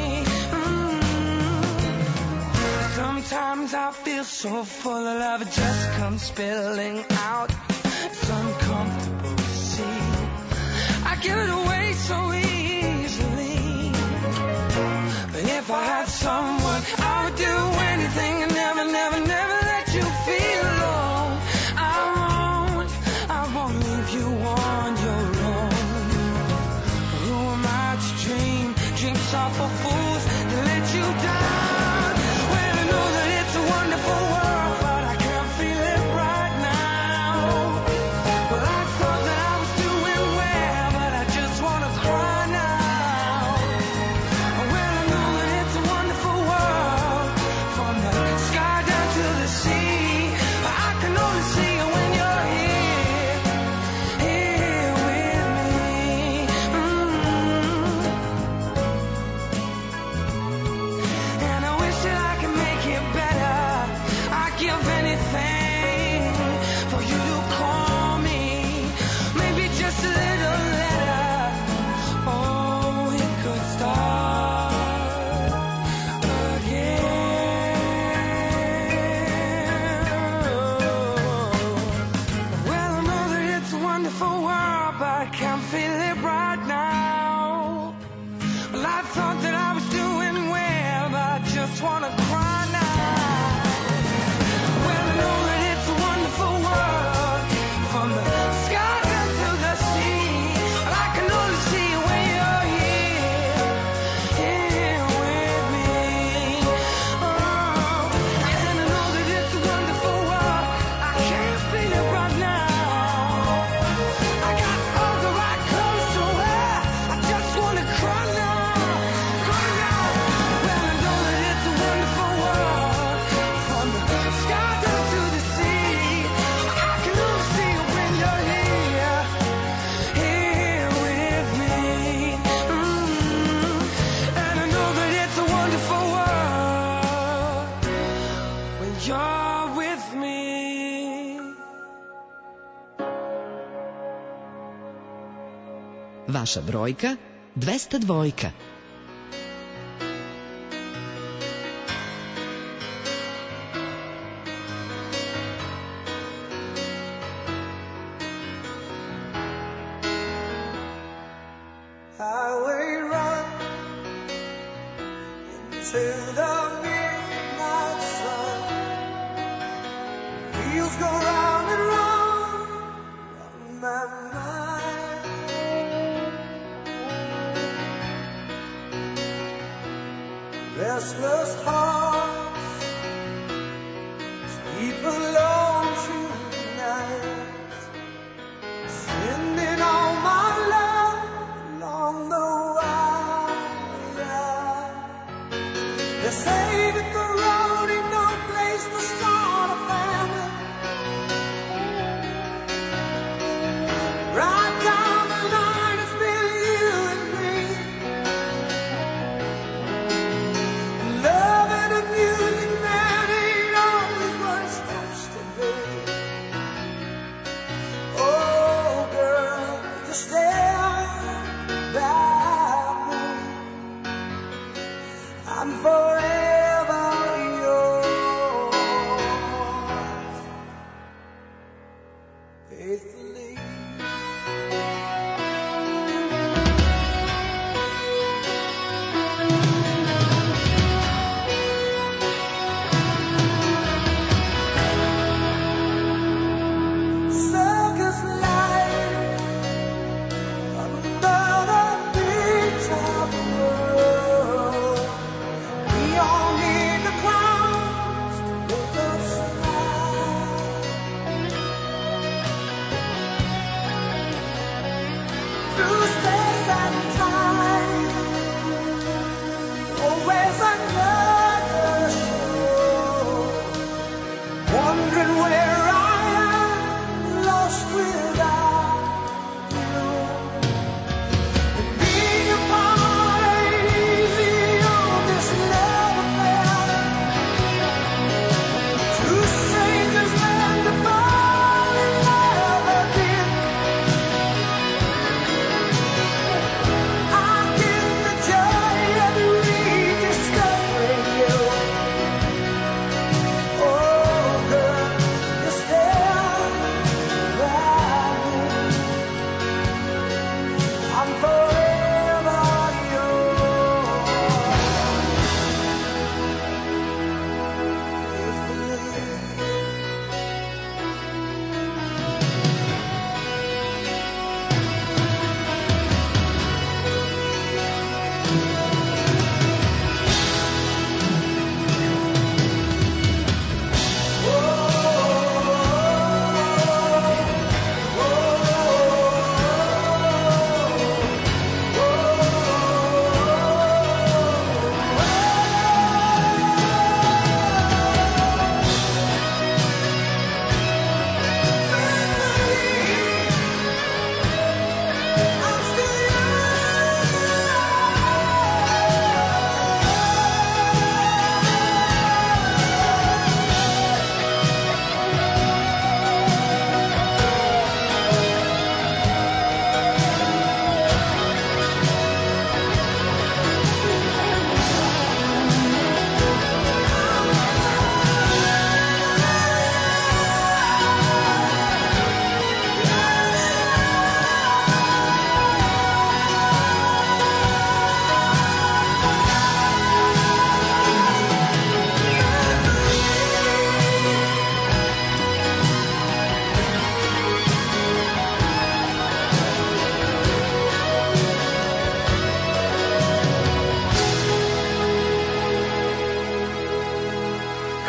Mm. Sometimes I feel so full of love, it just comes spilling out. It's uncomfortable to see. I give it away so easily. But if I had someone, I would do anything and never, never, never let you feel alone. I won't, I won't leave you on your own. Who am I to dream dreams are for fools to let you down? Well, I know that it's a wonderful world, but I can't feel it right now. Well, I thought that I was doing well, but I just wanna cry now. Well, I know that it's a wonderful world, from the sky down to the sea, but I can only see you when you're here, here with me. Mm. And I wish that I could make it better. I'd give anything for you to call me, maybe just a little letter. Oh, we could start again. Well, I know that it's a wonderful world, but I can't feel it right now. Well, I thought that I was doing well, but I just wanna cry now. Well, I know that it's a wonderful world, from the sky down to the sea, but I can only see you when you're here, here with me. Oh, and I know that it's a wonderful world, I can't feel it right now. I got all the right clothes to wear, I just wanna cry now, cry now. Well, I know that it's a wonderful world, from the sky down to the sea, I can only see you when you're here, here with me. Mm. And I know that it's a wonderful world, when you're with me. Vaša brojka dvesta dva. Highway run into the midnight sun. Wheels go round and round on my mind. Restless hearts sleep alone tonight.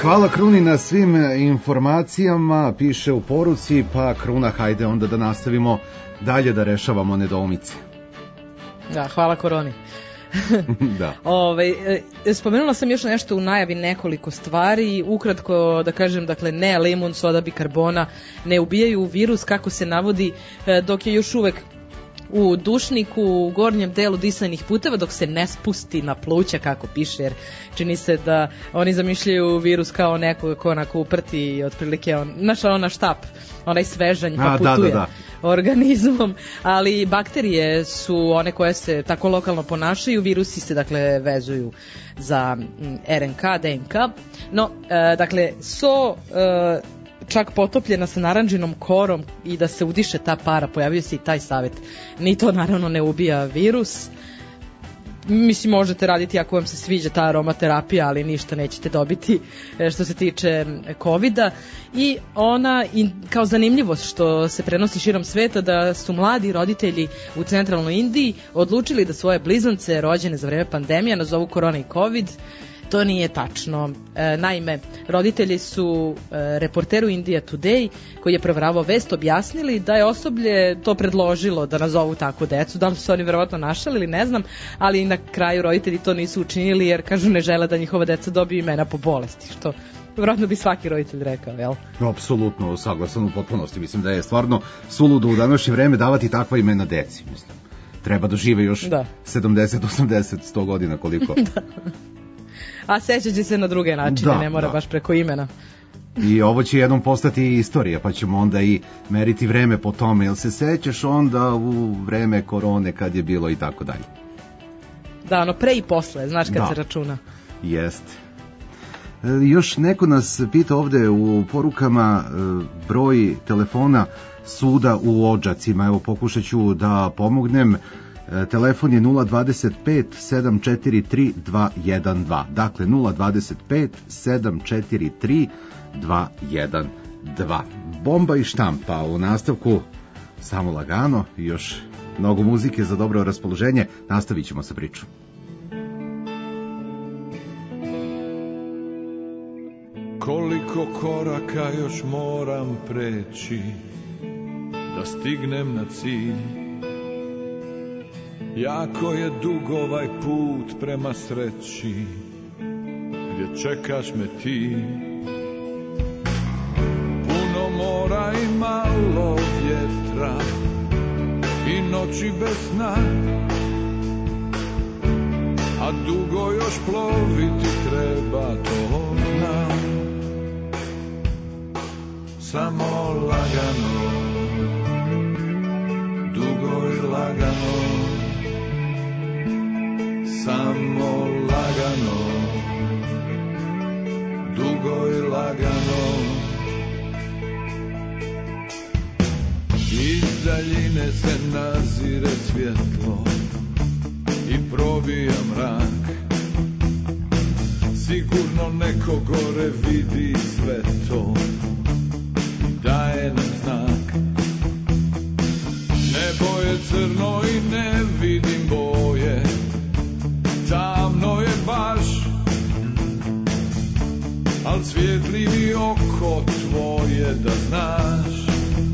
Hvala Kruni na svim informacijama, piše u poruci, pa Kruna, hajde onda da nastavimo dalje da rešavamo nedoumice. Da, hvala koroni. Da. Ove, spomenula sam još nešto u najavi, nekoliko stvari, ukratko da kažem, dakle ne limun, soda, bikarbona ne ubijaju virus kako se navodi, dok je još uvek u dušniku, u gornjem delu disajnih puteva, dok se ne spusti na pluća, kako piše, jer čini se da oni zamišljaju virus kao nekoga ko onako uprti otprilike, on, naša ona štap, onaj svežanj pa A, putuje da, da, da. organizmom, ali bakterije su one koje se tako lokalno ponašaju, virusi se dakle vezuju za R N K, D N K, no, e, dakle, so... E, čak potopljena sa naranđinom korom i da se udiše ta para, pojavio se i taj savjet. Ni to naravno ne ubija virus. Mislim, možete raditi ako vam se sviđa ta aromaterapija, ali ništa nećete dobiti što se tiče kovida. I ona, kao zanimljivost što se prenosi širom sveta, da su mladi roditelji u centralnoj Indiji odlučili da svoje blizance rođene za vreme pandemije nazovu korona i covid. To nije tačno. E, naime, roditelji su e, reporteru India Today, koji je proveravao vest, objasnili da je osoblje to predložilo da nazovu tako decu. Da li su oni verovatno našalili, ne znam, ali na kraju roditelji to nisu učinili jer, kažu, ne žele da njihova deca dobiju imena po bolesti, što vjerojatno bi svaki roditelj rekao, jel? Apsolutno, saglasan u potpunosti. Mislim da je stvarno suludo u današnje vreme davati takva imena deci. Mislim, treba da žive još da. sedamdeset, osamdeset, sto godina koliko. Da. A sećat će se na druge načine, da, ne mora da. baš preko imena. I ovo će jednom postati istorija, pa ćemo onda i meriti vreme po tome. Jel se sećaš onda u vreme korone kad je bilo i tako dalje? Da, ono pre i posle, znaš kad da. se računa. Jeste. E, još neko nas pita ovde u porukama e, broj telefona suda u Odžacima. Evo, pokušat ću da pomognem. Telefon je nula dvadeset pet sedam četiri tri dva jedan dva. Dakle, nula dvadeset pet sedam četiri tri dva jedan dva. Bomba i štampa u nastavku, samo lagano i još mnogo muzike za dobro raspoloženje. Nastavit ćemo sa pričom. Koliko koraka još moram preći da stignem na cilj. Jako je dug ovaj put prema sreći, gdje čekaš me ti. Puno mora i malo vjetra i noći bez sna, a dugo još ploviti treba, to znam. Samo lagano, dugo i lagano, samo lagano, dugo i lagano. Iz daljine se nazire svjetlo i probija mrak. Sigurno neko gore vidi sve to i daje nam znak. Nebo je crno i ne vidim boje, tamno je baš, al svijetli mi oko tvoje da znaš.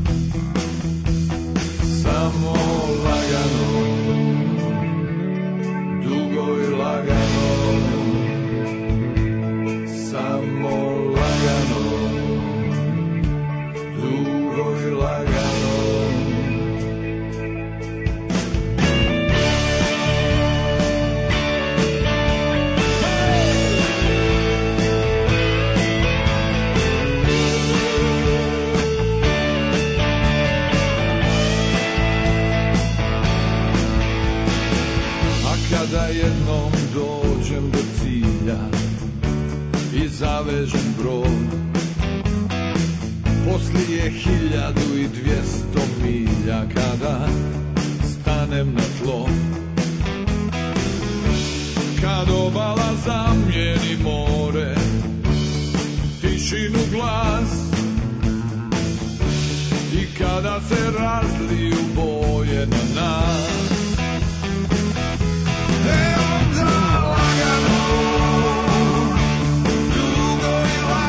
Samo lagano, dugo i lagano, samo lagano, dugo i lagano. Kada jednom dođem do cilja i zavežem brod, poslije hiljadu i dvjesto milja kada stanem na tlo, kad obala zamijeni more, tišinu glas, i kada se razliju boje na nas. E onda lagano, dugo i lagano,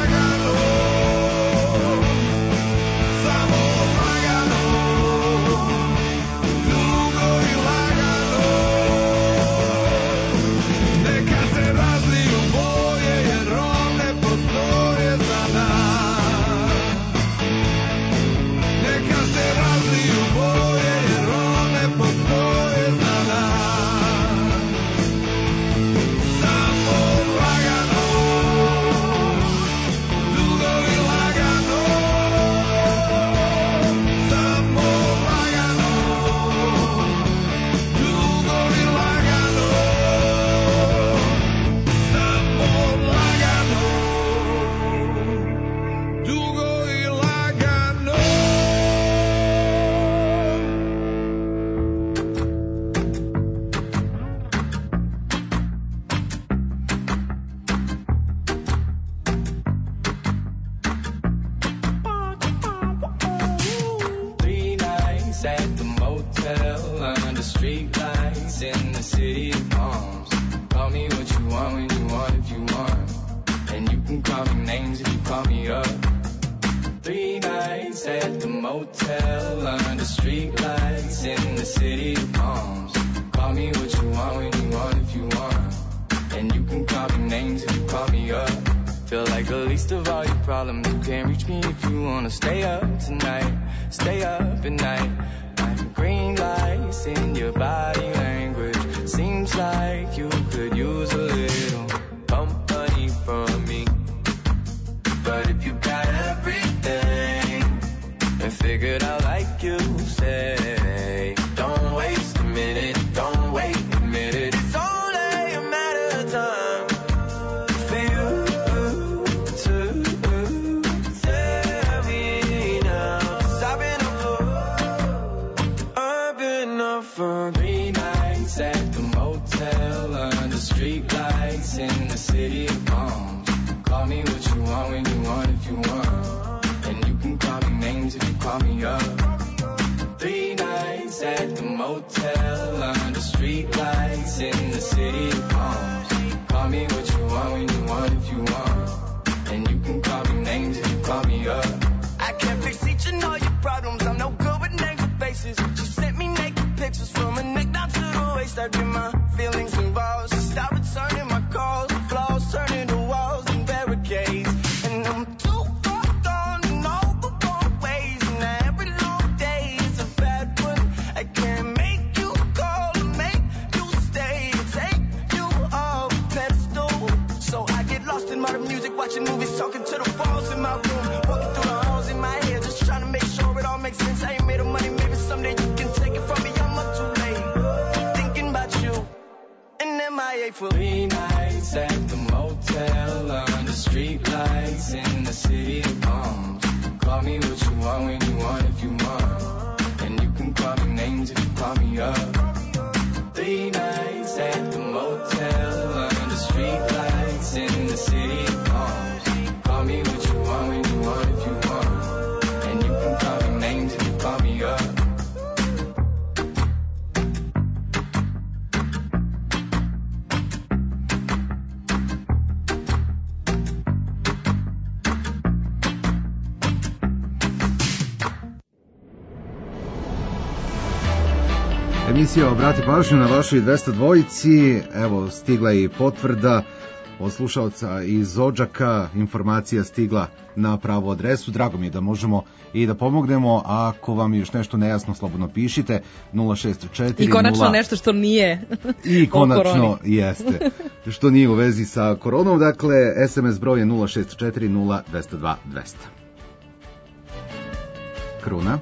nights at the motel under street lights in the city of palms. Call me what you want when you want if you want, and you can call me names if you call me up. Three nights at the motel under street lights in the city of palms. Call me what you want when you want if you want, and you can call me names if you call me up. Feel like the least of all your problems. You can't reach me if you wanna stay up tonight. Stay up at night. Like green lights in your body language. Seems like you could use a little company from me. But if you got everything and figured out like you say, don't waste a minute, don't wait a minute. It's only a matter of time for you to tell me now. 'Cause I've been up for, I've been up for three nights at the motel under street lights in the city of palms. Call me what you want when you want if you want, and you can call me names if you call me up. Three nights at the motel under street lights in the city of palms. Call me what you want when you want if you want, and you can call me names if you call me up. I can't fix each and all your problems. I'm no good with naked faces. She sent me naked pictures from her neck down to the waist. I get my feelings involved. She stopped returning my calls. Flaws turning to walls and barricades. And I'm too far gone in all the wrong ways. And every long day is a bad one. I can't make you call or make you stay and take you off the pedestal. So I get lost in modern music, watching movies, talking to the walls in my room, walking through the halls in my head, just trying to make sure it all makes sense. I ain't made of money, maybe someday you can take it from me. I'm up too late, thinking about you, and M I A for three nights at the motel under street lights in the city of palms. Call me what you want when you want if you want, and you can call me names if you call me up. Three nights at the motel under street lights in the city of palms. Call me what you want when you want if you want, and you can call me names if you call me up. Emisija Obrati pažnju na vašoj dvesta dvojici. Evo, stigla je i potvrda od slušalca iz Odžaka. Informacija stigla na pravu adresu. Drago mi je da možemo i da pomognemo. A ako vam je još nešto nejasno, slobodno pišite. nula šest četiri I konačno nešto što nije I konačno jeste. Što nije u vezi sa koronom. Dakle, es em es broj je nula šest četiri nula dva nula dva dvesta. Kruna.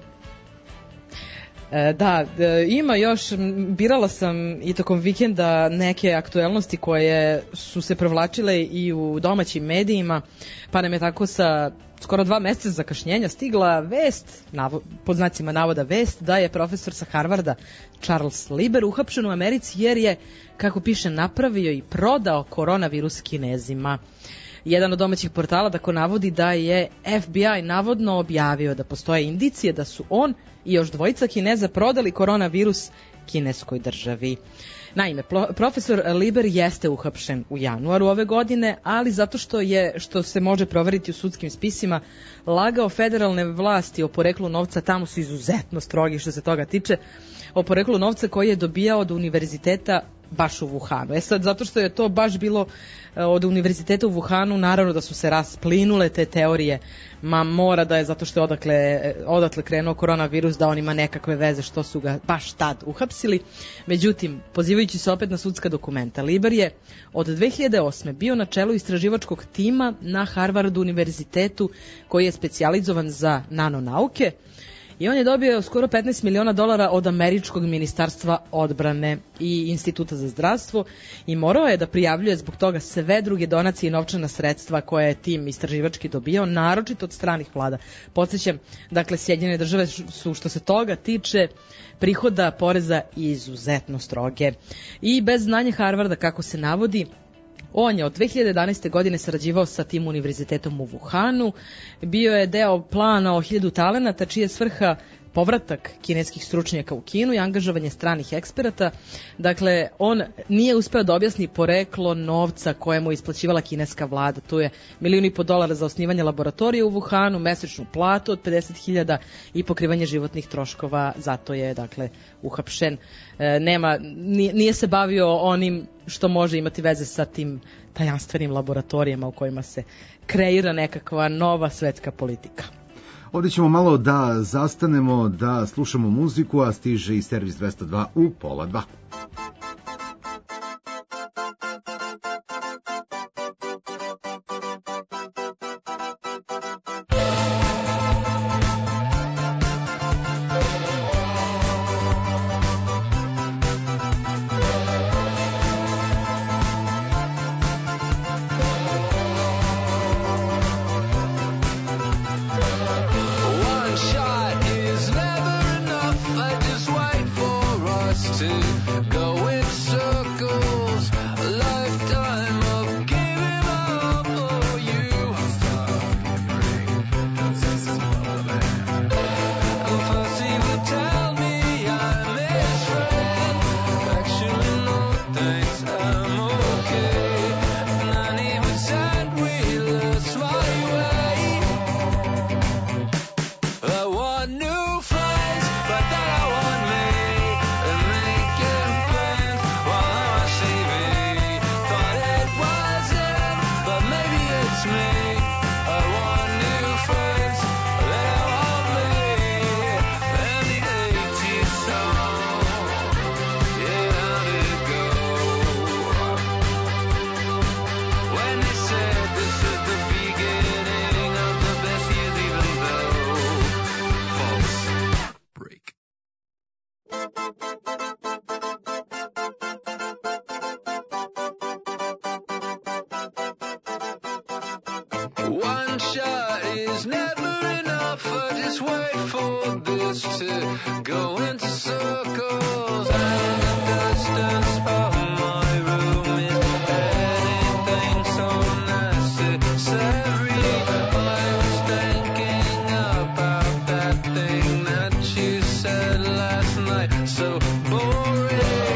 E, da, e, ima još, birala sam i tokom vikenda neke aktuelnosti koje su se provlačile i u domaćim medijima, pa nam je tako sa skoro dva meseca zakašnjenja stigla vest, navo, pod znacima navoda vest, da je profesor sa Harvarda Charles Lieber uhapšen u Americi jer je, kako piše, napravio i prodao koronavirus Kinezima. Jedan od domaćih portala tako navodi da je F B I navodno objavio da postoje indicije da su on i još dvojica Kineza prodali koronavirus kineskoj državi. Naime, profesor Lieber jeste uhapšen u januaru ove godine, ali zato što je, što se može proveriti u sudskim spisima, lagao federalne vlasti o poreklu novca. Tamo su izuzetno strogi što se toga tiče, o poreklu novca koji je dobijao od univerziteta baš u Wuhanu. E sad, zato što je to baš bilo od univerziteta u Wuhanu, naravno da su se rasplinule te teorije, ma mora da je zato što je odakle, odatle krenuo koronavirus, da on ima nekakve veze što su ga baš tad uhapsili. Međutim, pozivajući se opet na sudska dokumenta, Lieber je od dve hiljade osme bio na čelu istraživačkog tima na Harvardu univerzitetu koji je specijalizovan za nanonauke, i on je dobio skoro petnaest miliona dolara od američkog ministarstva odbrane i instituta za zdravstvo i morao je da prijavljuje zbog toga sve druge donacije i novčana sredstva koje je tim istraživački dobio, naročito od stranih vlada. Podsjećam, dakle, Sjedinjene države su što se toga tiče prihoda poreza izuzetno stroge. I bez znanja Harvarda, kako se navodi, on je od dve hiljade jedanaeste. godine sarađivao sa tim univerzitetom u Wuhanu, bio je deo plana o hiljadu talenata, čija je svrha povratak kineskih stručnjaka u Kinu i angažovanje stranih eksperata. Dakle, on nije uspeo da objasni poreklo novca koje mu je isplaćivala kineska vlada. Tu je milijun i po dolara za osnivanje laboratorije u Wuhanu, mesečnu platu od pedeset hiljada i pokrivanje životnih troškova. Zato je, dakle, uhapšen. E, nema, nije, nije se bavio onim što može imati veze sa tim tajanstvenim laboratorijama u kojima se kreira nekakva nova svetska politika. Ovdje ćemo malo da zastanemo, da slušamo muziku, a stiže i servis dvesta dva u pola dva. One shot is never enough. I just wait for this to go into circles. And the distance of my room is anything so necessary. I was thinking about that thing that you said last night. So boring.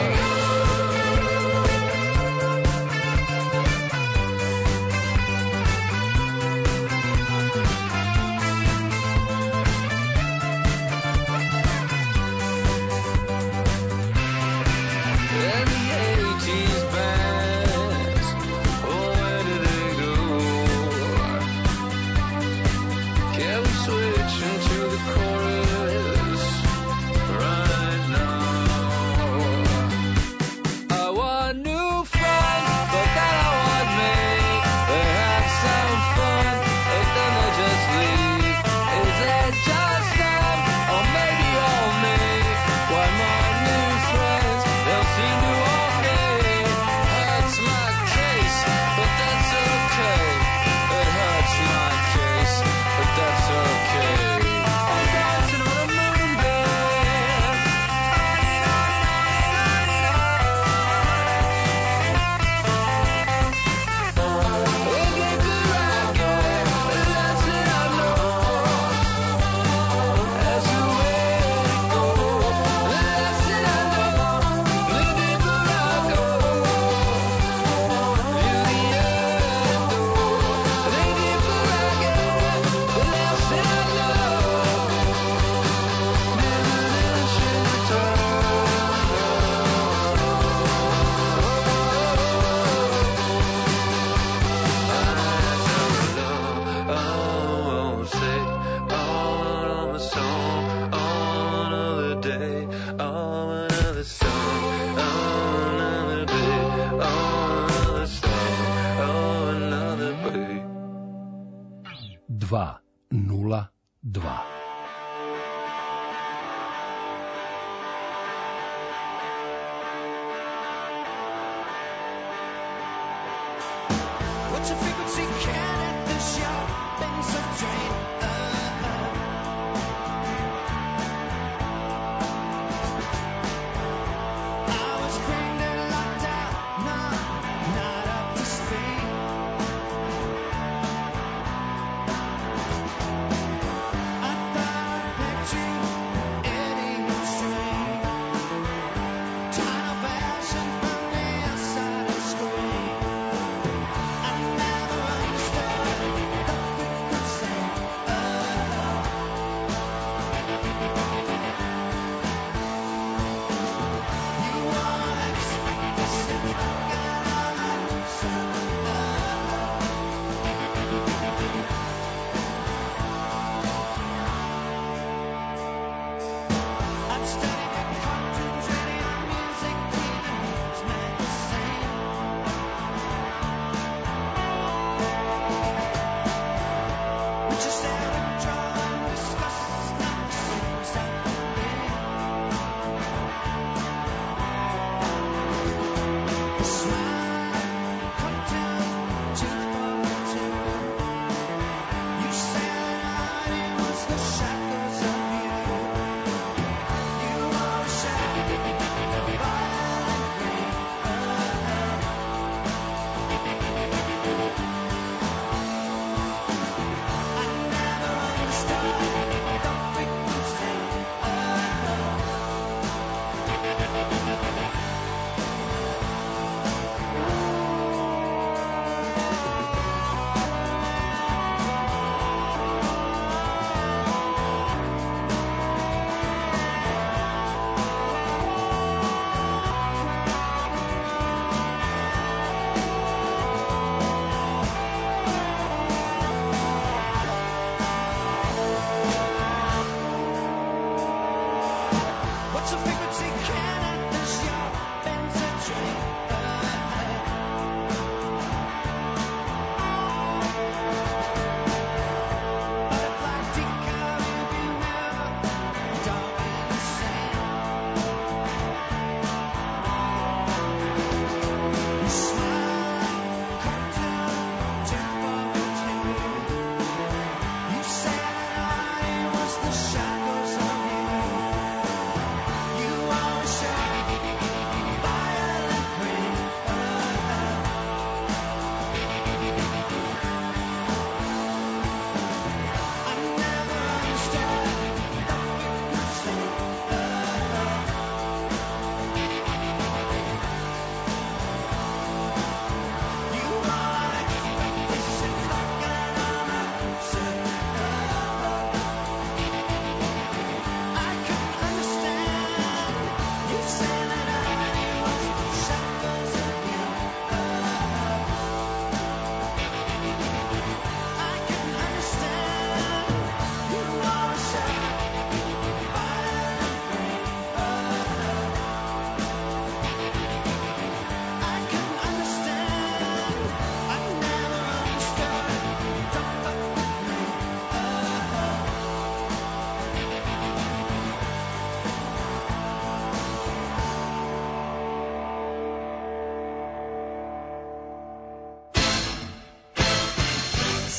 dva nula dva. What's your frequency cat at the shopping train? I was crammed and locked out, not, not up to speed. I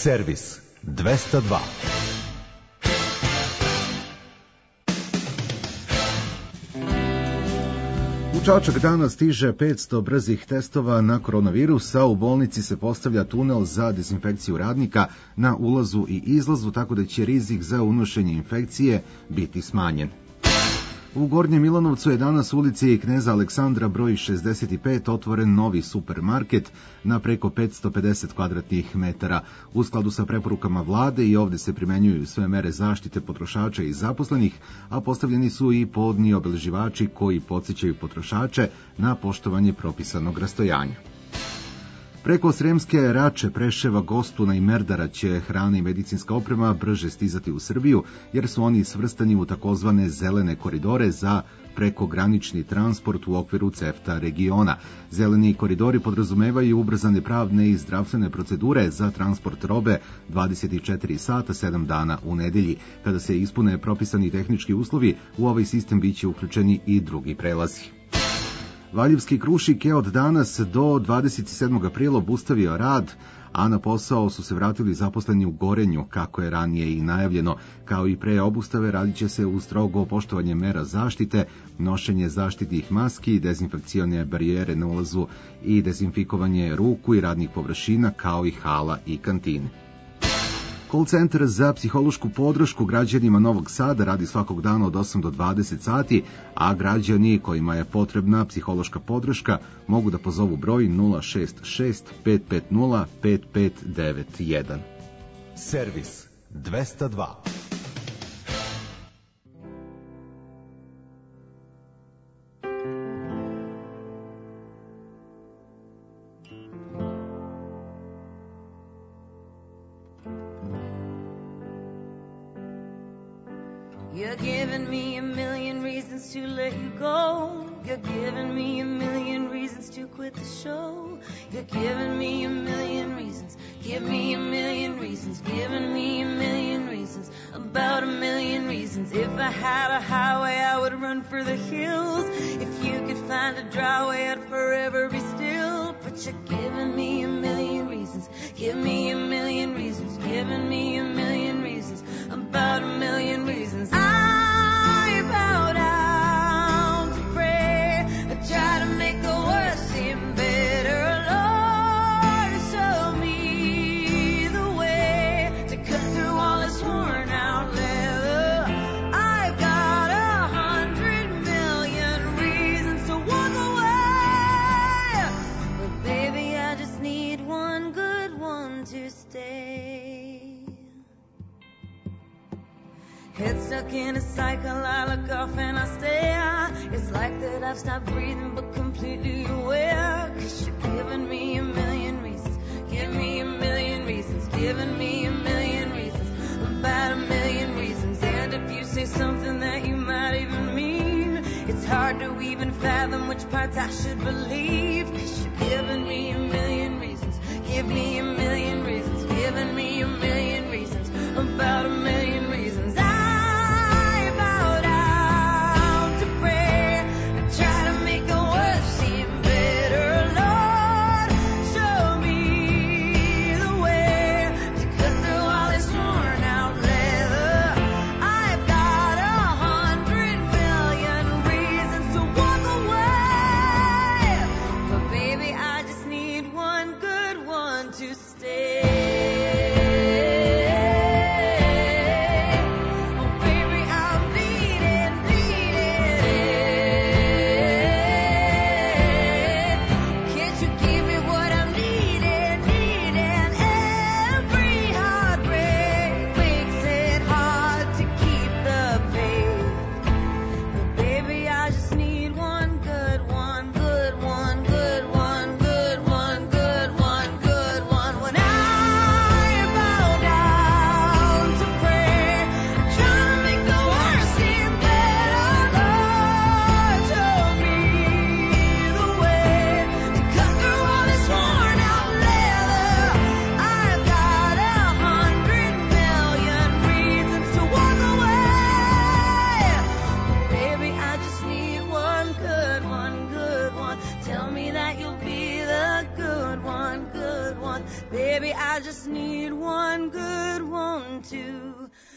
Servis dvesta dva. U Čačak danas stiže petsto brzih testova na koronavirus, a u bolnici se postavlja tunel za dezinfekciju radnika na ulazu i izlazu, tako da će rizik za unošenje infekcije biti smanjen. U Gornjem Milanovcu je danas u ulici Kneza Aleksandra broj šezdeset pet otvoren novi supermarket na preko petsto pedeset kvadratnih metara. U skladu sa preporukama vlade i ovde se primenjuju sve mere zaštite potrošača i zaposlenih, a postavljeni su i podni obeleživači koji podsjećaju potrošače na poštovanje propisanog rastojanja. Preko Sremske Rače, Preševa, Gostuna i Merdara će hrana i medicinska oprema brže stizati u Srbiju, jer su oni svrstani u takozvane zelene koridore za prekogranični transport u okviru CEFTA regiona. Zeleni koridori podrazumevaju ubrzane pravne i zdravstvene procedure za transport robe dvadeset četiri sata, sedam dana u nedelji. Kada se ispune propisani tehnički uslovi, u ovaj sistem biće uključeni i drugi prelazi. Valjevski Krušik je od danas do dvadeset sedmog aprila obustavio rad, a na posao su se vratili zaposleni u Gorenju, kako je ranije i najavljeno. Kao i pre obustave, radit će se uz strogo poštovanje mera zaštite, nošenje zaštitnih maski, dezinfekcione barijere na ulazu i dezinfikovanje ruku i radnih površina, kao i hala i kantine. Call centar za psihološku podršku građanima Novog Sada radi svakog dana od osam do dvadeset sati, a građani kojima je potrebna psihološka podrška mogu da pozovu broj nula šest šest pet pet nula pet pet devet jedan. Servis dvesta dva. You're giving me a million reasons to let you go. You're giving me a million reasons to quit the show. You're giving me a million reasons. Give me a million reasons. Giving me a million reasons. About a million reasons. If I had a highway, I would run for the hills. If you could find a dry way, I'd forever be still. But you're giving me a million reasons. Give me a million reasons. Giving me a million reasons. About a million reasons. I bow down to pray. I try to make the worst seem better. Lord, show me the way to cut through all this worn out leather. I've got a hundred million reasons to walk away, but baby, I just need one good one to stay. Head stuck in a cycle, I look off and I stare. It's like that I've stopped breathing but completely aware. Cause you're giving me a million reasons. Give me a million reasons. Giving me a million reasons. About a million reasons. And if you say something that you might even mean, it's hard to even fathom which parts I should believe. Cause you're giving me a million reasons. Give me a million reasons. Giving me a million reasons. About a million reasons. Need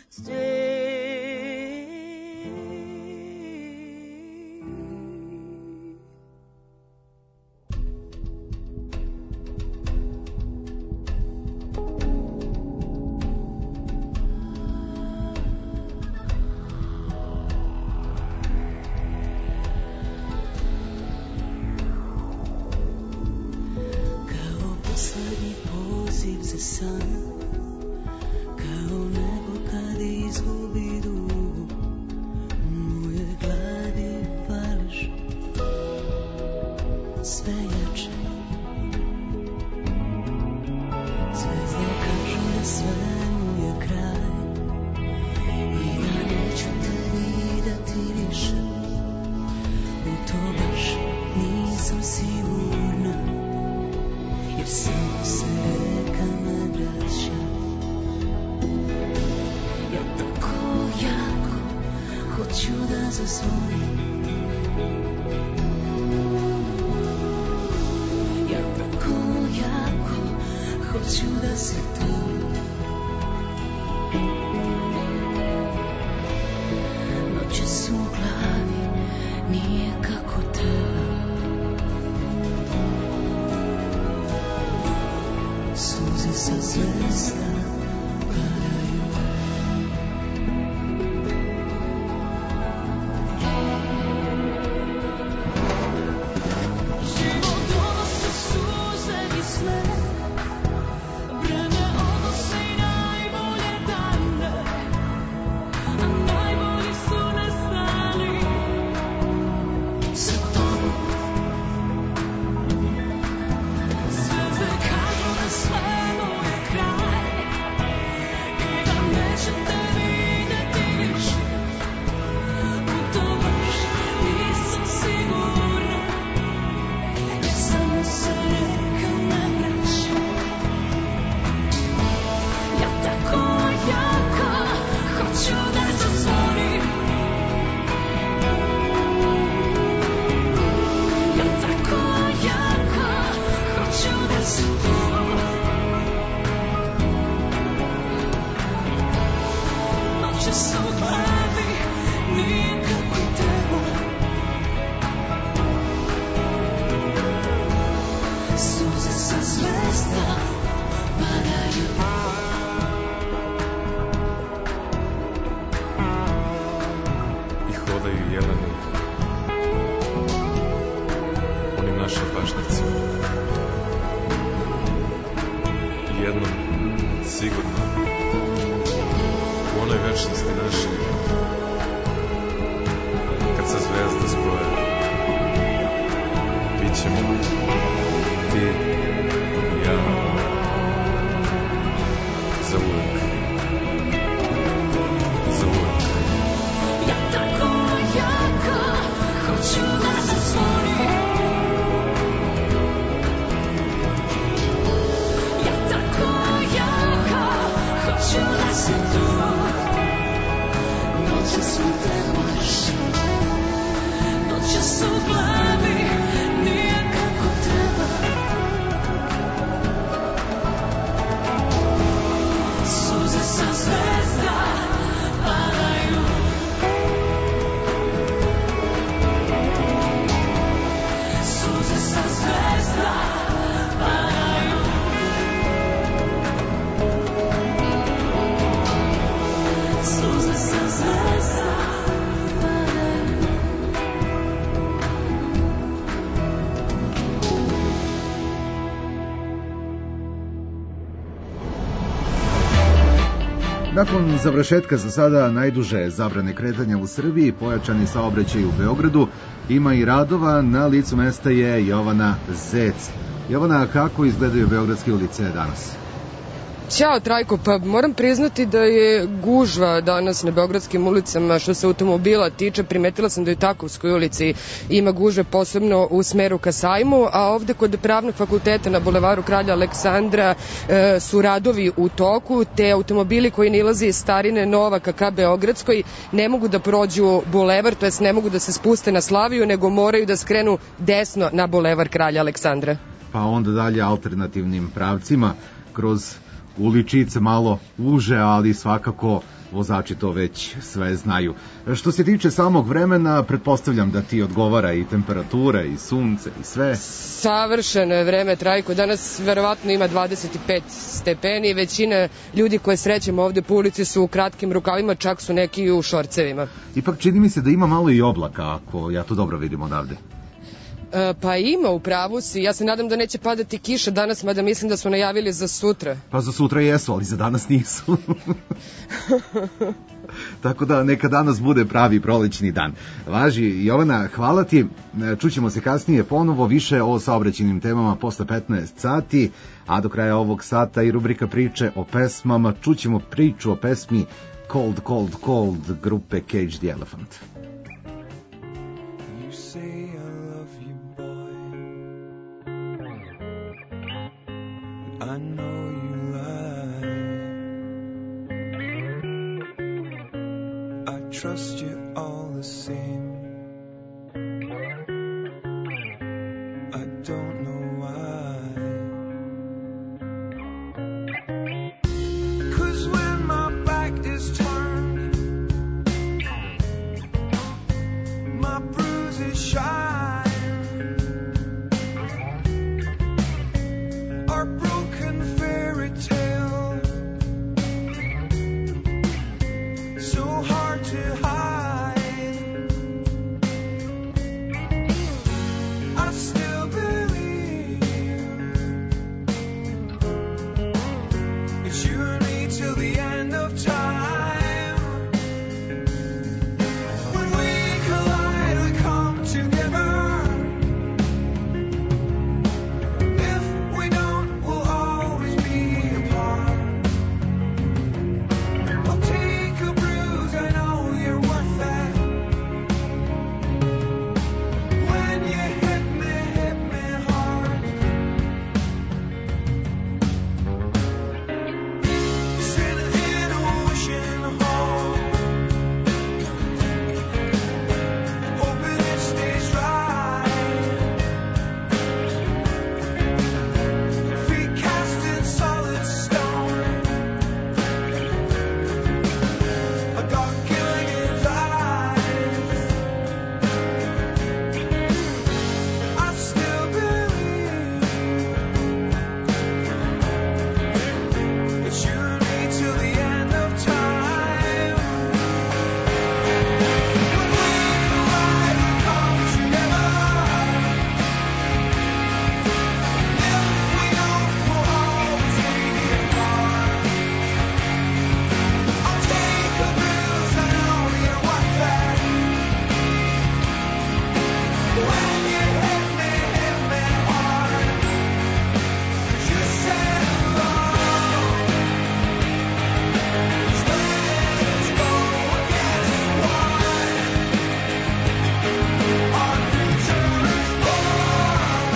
Poslednji poziv za san, kao nebo kad izgubi duhu, u moje glavi fališ sve jače. Zvezde kažu da svemu je kraj i da neću te videti više, u to baš nisam sigurna. Jer samo se reka ne vraća. Ja tako jako hoću da zazvonim. Ja tako jako hoću da se tu. Noće su u glavi, nije kako treba. Suze sa zvezda padaju. Život donosi suze i sve, brane odnose i najbolje dane, a najbolji su nestali sa tobom. Zvezde kažu da svemu je kraj i da neće te videti više, u to baš nisam sigurna, jer samo se reka ne vraća. Ja tako jako hoću da zazvonim. Ja tako jako hoću da se tu. Noće su u glavi, nije kako treba. Suze sa zvezda padaju. I hodaju jelene onim našim pašnjacima. I jednom, sigurno, u onoj večnosti našoj, kad se zvezde zbroje, bit ćemo ti i ja za uvek. Za uvek. Ja tako jako hoću da zazvonim. Ja tako jako hoću da se tu. Noće su te baš, noće su u glavi, nije kako treba. Suze sa zvezda padaju. Suze sa zvezda padaju. Suze sa zvezda padaju. Nakon završetka za sada najduže zabrane kretanja u Srbiji, pojačani saobraćaj u Beogradu, ima i radova, na licu mesta je Jovana Zec. Jovana, kako izgledaju beogradske ulice danas? Ćao Trajko, pa moram priznati da je gužva danas na beogradskim ulicama što se automobila tiče. Primetila sam da u Takovskoj ulici ima gužve, posebno u smeru ka Sajmu, a ovde kod Pravnog fakulteta na bulevaru Kralja Aleksandra e, su radovi u toku, te automobili koji nilaze iz Starine Novaka ka Beogradskoj ne mogu da prođu bulevar, to jest ne mogu da se spuste na Slaviju, nego moraju da skrenu desno na bulevar Kralja Aleksandra. Pa onda dalje alternativnim pravcima kroz uličice malo uže, ali svakako vozači to već sve znaju. Što se tiče samog vremena, pretpostavljam da ti odgovara i temperatura i sunce i sve. Savršeno je vreme, Trajko. Danas verovatno ima dvadeset pet stepeni. Većina ljudi koje srećemo ovde po ulici su u kratkim rukavima, čak su neki i u šorcevima. Ipak čini mi se da ima malo i oblaka, ako ja to dobro vidim odavde. E, pa ima, u pravu si. Ja se nadam da neće padati kiša danas, mada mislim da su najavili za sutra. Pa za sutra jesu, ali za danas nisu. Tako da neka danas bude pravi prolećni dan. Važi, Jovana, hvala ti. Čućemo se kasnije ponovo više o saobraćajnim temama posle petnaest sati, a do kraja ovog sata i rubrika priče o pesmama. Čućemo priču o pesmi Cold, Cold, Cold grupe Cage the Elephant. You say I love you, boy. I know you lie. I trust you all the same. I don't know why. 'Cause when my back is turned, my bruises shine. Our broken fairy tale, so hard to hide. I still believe it's you and me till the end of time. When we collide, we come together. If we don't, we'll always be apart. I'll take a bruise, I know you're worth that. When you hit me, hit me hard. Sitting in a wishing hall, hoping it stays right. Feet cast in solid stone, I got killing in eyes. I still believe it's you and me till the end of time. When we collide, we come together. If we don't, we'll always be apart. I'll take a bruise, I know you're worth that. When you hit me, hit me hard. 'Cause you said love is let's go against one. Our future is born.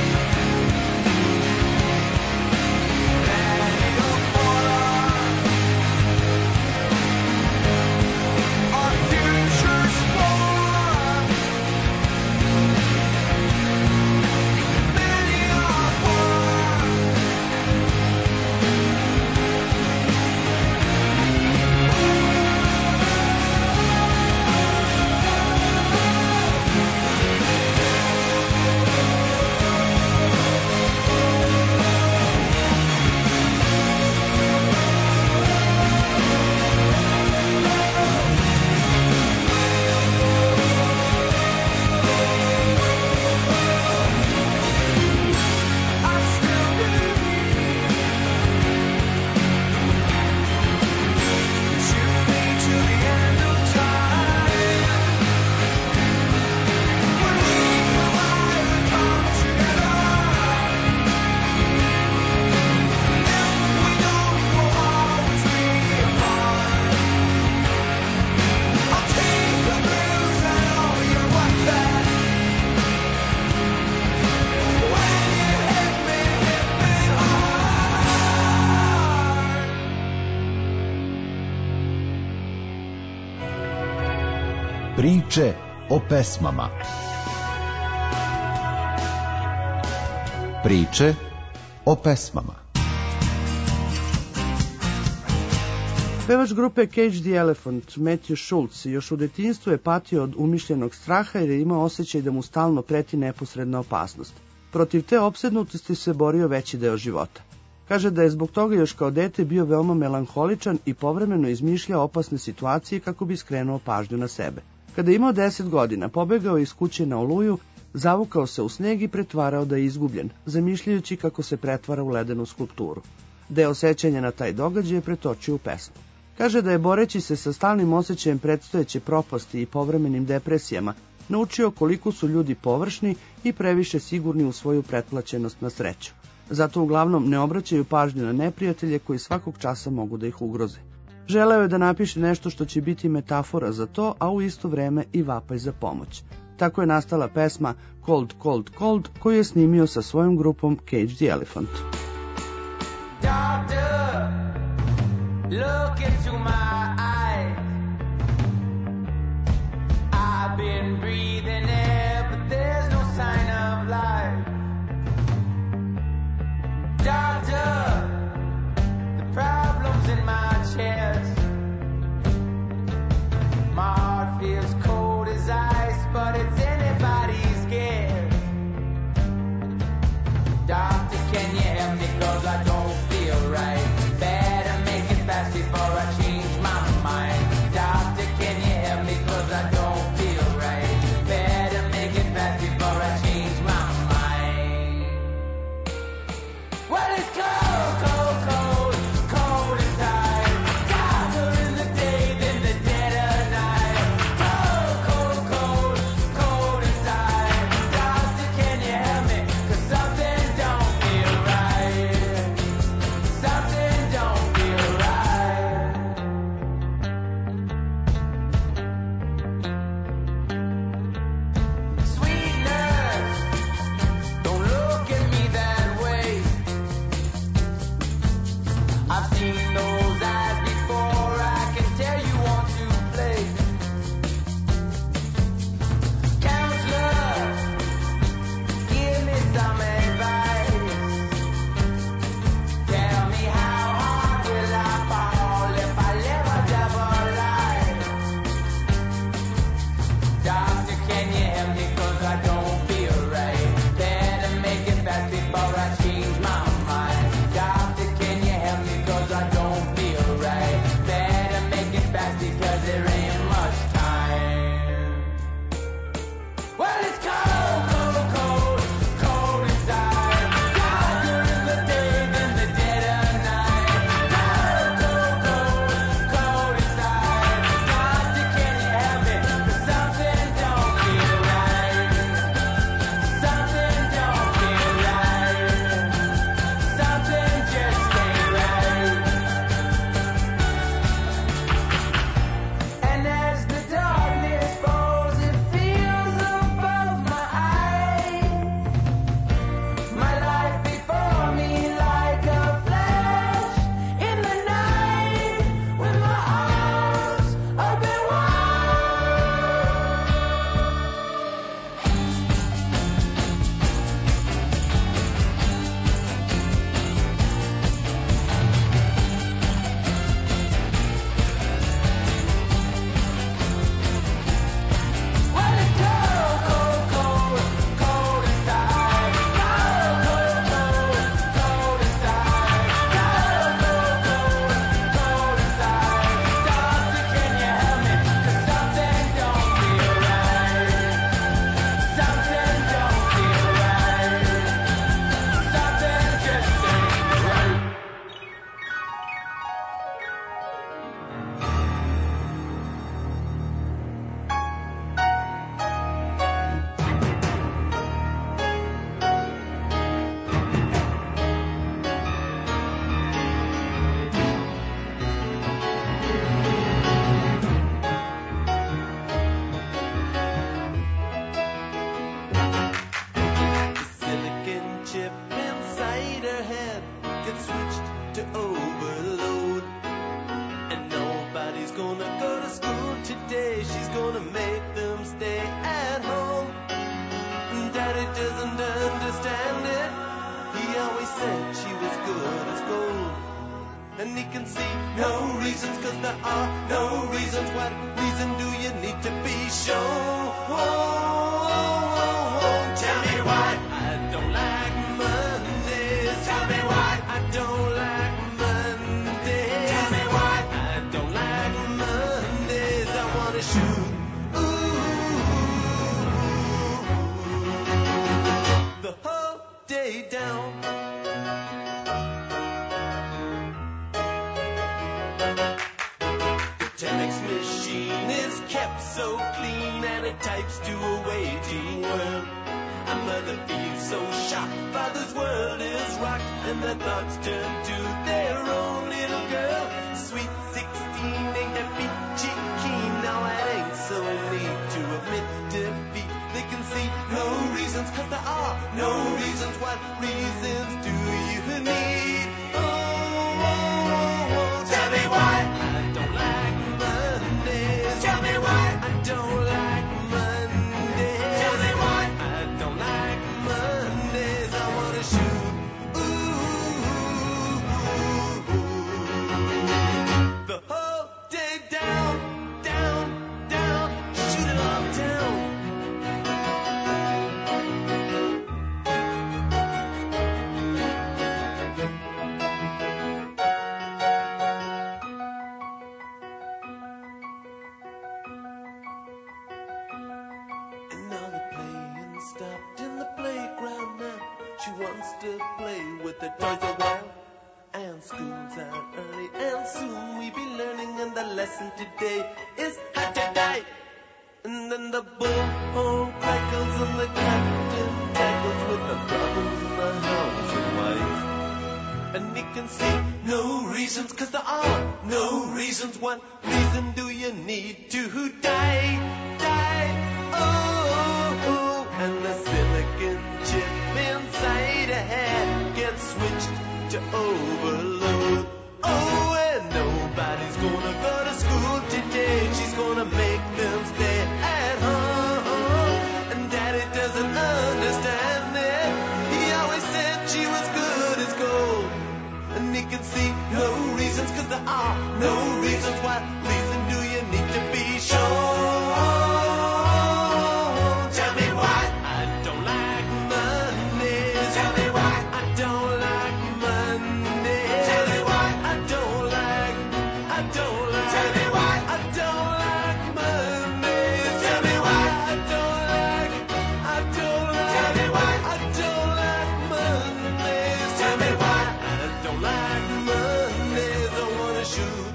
Ready or for our future's born. Many are born. I still believe it's you and me till the end of time. When we collide, we come together. If we don't, we'll always be apart. I'll take a bruise, I know you're worth that. When you hit me, hit me hard. Priče o pesmama. Priče o pesmama. Pevač grupe Cage the Elephant, Matthew Schultz, još u detinjstvu je patio od umišljenog straha jer je imao osjećaj da mu stalno preti neposredna opasnost. Protiv te opsednutosti se borio veći deo života. Kaže da je zbog toga još kao dete bio veoma melanholičan i povremeno izmišljao opasne situacije kako bi skrenuo pažnju na sebe. Kada je imao deset godina, pobegao je iz kuće na Oluju, zavukao se u sneg i pretvarao da je izgubljen, zamišljajući kako se pretvara u ledenu skulpturu. Deo sećanja na taj događaj je pretočio u pesmu. Kaže da je boreći se sa stalnim osjećajem predstojeće propasti i povremenim depresijama, naučio koliko su ljudi površni i previše sigurni u svoju pretplaćenost na sreću. Zato uglavnom ne obraćaju pažnju na neprijatelje koji svakog časa mogu da ih ugroze. Želeo je da napiše nešto što će biti metafora za to, a u isto vreme i vapaj za pomoć. Tako je nastala pesma Cold, Cold, Cold, koju je snimio sa svojom grupom Cage the Elephant. Doctor, look into my eyes. I've been breathing air, but there's no sign of life. Doctor, the problem's in my chest. My heart feels cold as ice, but it's anybody's guess. Doctor, can you help me, 'cause I don't feel right. Better make it fast before I change my mind. Doctor, can you help me, 'cause I don't feel right. Better make it fast before I change my mind. Well, it's cold, cold, cold, cold inside. Darker in the day than the dead of night. Cold, cold, cold, cold inside. Doctor, can you help me, 'cause something don't feel right. Something don't feel right. Sweet nurse, don't look at me that way. I've seen those eyes before, I can tell you want to play. Counselor, give me some advice. Tell me how hard will I fall if I live a double life. Doctor, can you help me, 'cause I don't feel right. Better make it fast before I change my mind. Doctor, can you help me, 'cause I don't feel right. Better make it fast because there ain't much time. Well, it's cold, cold, cold, cold inside. Darker in the day than the dead of night. Cold, cold, cold, cold inside. Doctor, can you help me, 'cause something don't feel right. Something don't feel right. Something just ain't right. And as the darkness falls, it feels above my eyes. My life before me like a flash in the night, with my arms open wide. Well, it's cold, cold, cold, cold inside. Cold, cold, cold, cold inside. Cold, cold, cold, cold inside. Doctor, can you help me, 'cause something don't feel right. Something don't feel right. Something just ain't right. Silicon chip inside her head gets switched to overload. And nobody's gonna go to school today. She's gonna make them stay at home. Daddy doesn't understand it. He always said she was good as gold. and he can see no reasons, cause there are no reasons. What reason do you need to be shown? Tell me why I don't like Mondays. Tell me why I don't like Mondays. Tell me why I don't like Mondays. I wanna shoot the whole day down. The telex machine is kept so clean and it types to a waiting world. A mother feels so shocked, father's world is rocked, and their thoughts turn to their own little girl. Sweet sixteen ain't that peachy keen. Now it ain't so neat to admit defeat. They can see no reasons, cause there are no reasons. What reasons do you need? Oh, oh, oh, oh. Tell me why I don't like Mondays. Tell me why I don't like Mondays. Tell me why I don't like Mondays. I wanna shoot the whole day down, down, down. Shoot it all down. And now the playing stopped in the playground now. She wants to play with the toys a while. And school's out early, and soon we be learning. And the lesson today is how to die. And then the bullhorn crackles and the captain tackles with the problems in the house and wife. And he can see no reasons, cause there are no reasons. What reason do you need to die? Die, oh, oh. And the silicon chip inside a head gets switched to overload. Oh, and nobody's gonna go to school today. She's gonna make them stay at home. And daddy doesn't understand it. He always said she was good as gold. And he can see no reasons, cause there are no reasons. What reason do you need to be shown? Tell me why I don't like Mondays. Tell me why I don't like Mondays. Tell me why I don't like, I don't like. Tell me why I don't like Mondays. Tell me why I don't like, I don't like. Tell me why I don't like Mondays. Tell me why I don't like Mondays. I wanna shoot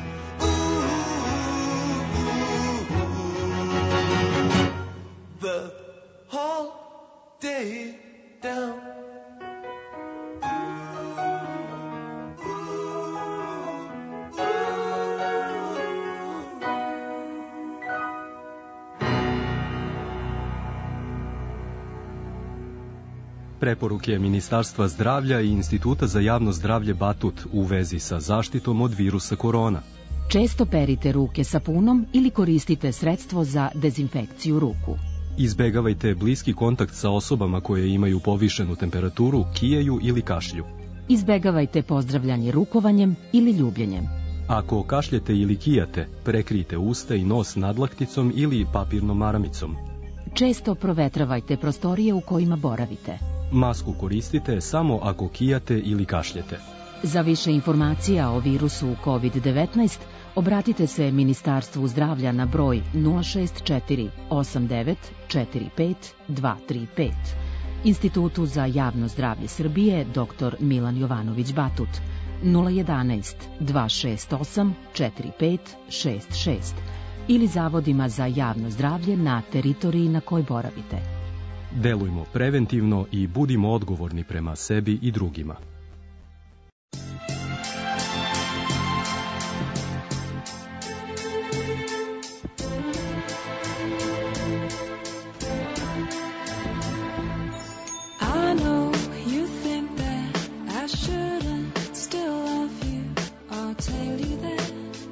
the whole day down. Preporuke Ministarstva zdravlja i Instituta za javno zdravlje Batut u vezi sa zaštitom od virusa korona. Često perite ruke sapunom ili koristite sredstvo za dezinfekciju ruku. Izbegavajte bliski kontakt sa osobama koje imaju povišenu temperaturu, kijaju ili kašlju. Izbegavajte pozdravljanje rukovanjem ili ljubljenjem. Ako kašljete ili kijate, prekrijte usta i nos nadlakticom ili papirnom maramicom. Često provetravajte prostorije u kojima boravite. Masku koristite samo ako kijate ili kašljete. Za više informacija o virusu kovid devetnaest obratite se Ministarstvu zdravlja na broj nula šest četiri osam devet četiri pet dva tri pet, Institutu za javno zdravlje Srbije dr Milan Jovanović Batut nula jedanaest dva šest osam četiri pet šest šest ili zavodima za javno zdravlje na teritoriji na kojoj boravite. Delujmo preventivno i budimo odgovorni prema sebi i drugima. I know you think that I shouldn't still love you or tell you that.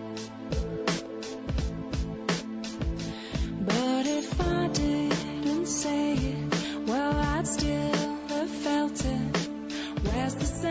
But if I didn't say it, well, I'd still have felt it. Where's the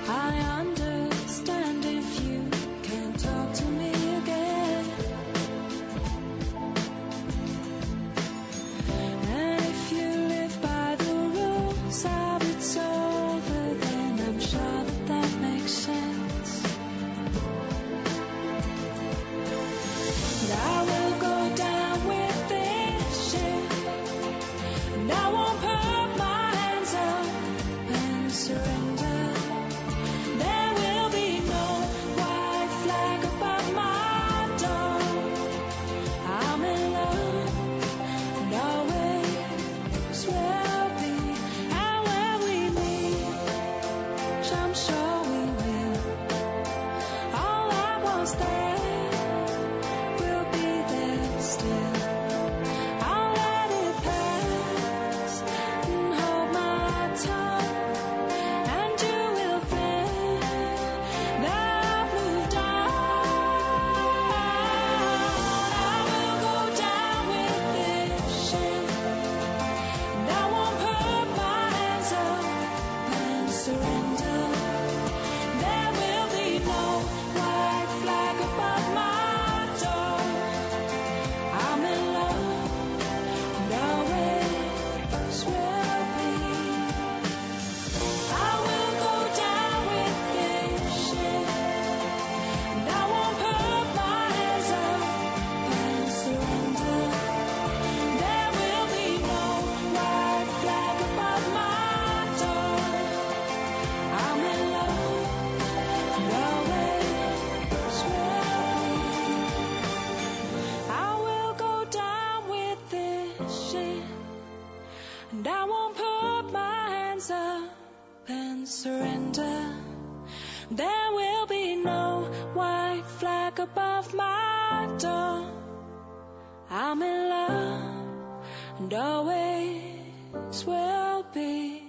I understand if you can't talk to me again. And if you live by the rules of it's over, then I'm sure that that makes sense. And I will go down with this ship, and I won't put my hands up and surrender. There will be no white flag above my door. I'm in love and always will be. And when we meet, which I'm sure we will, all I was there will be there still. I'll let it pass and hold my tongue, and you will think that I've moved on. I will go down with this ship, and I won't put my hands up and surrender. There will be no white flag above my door. I'm in love and always will be. I will go down with this ship, and I won't put my hands up and surrender. There will be no white flag above my door. I'm in love and always will be. I will go down with this ship, and I won't put my hands up and surrender. There will be no white flag above my door. I'm in love and always will be.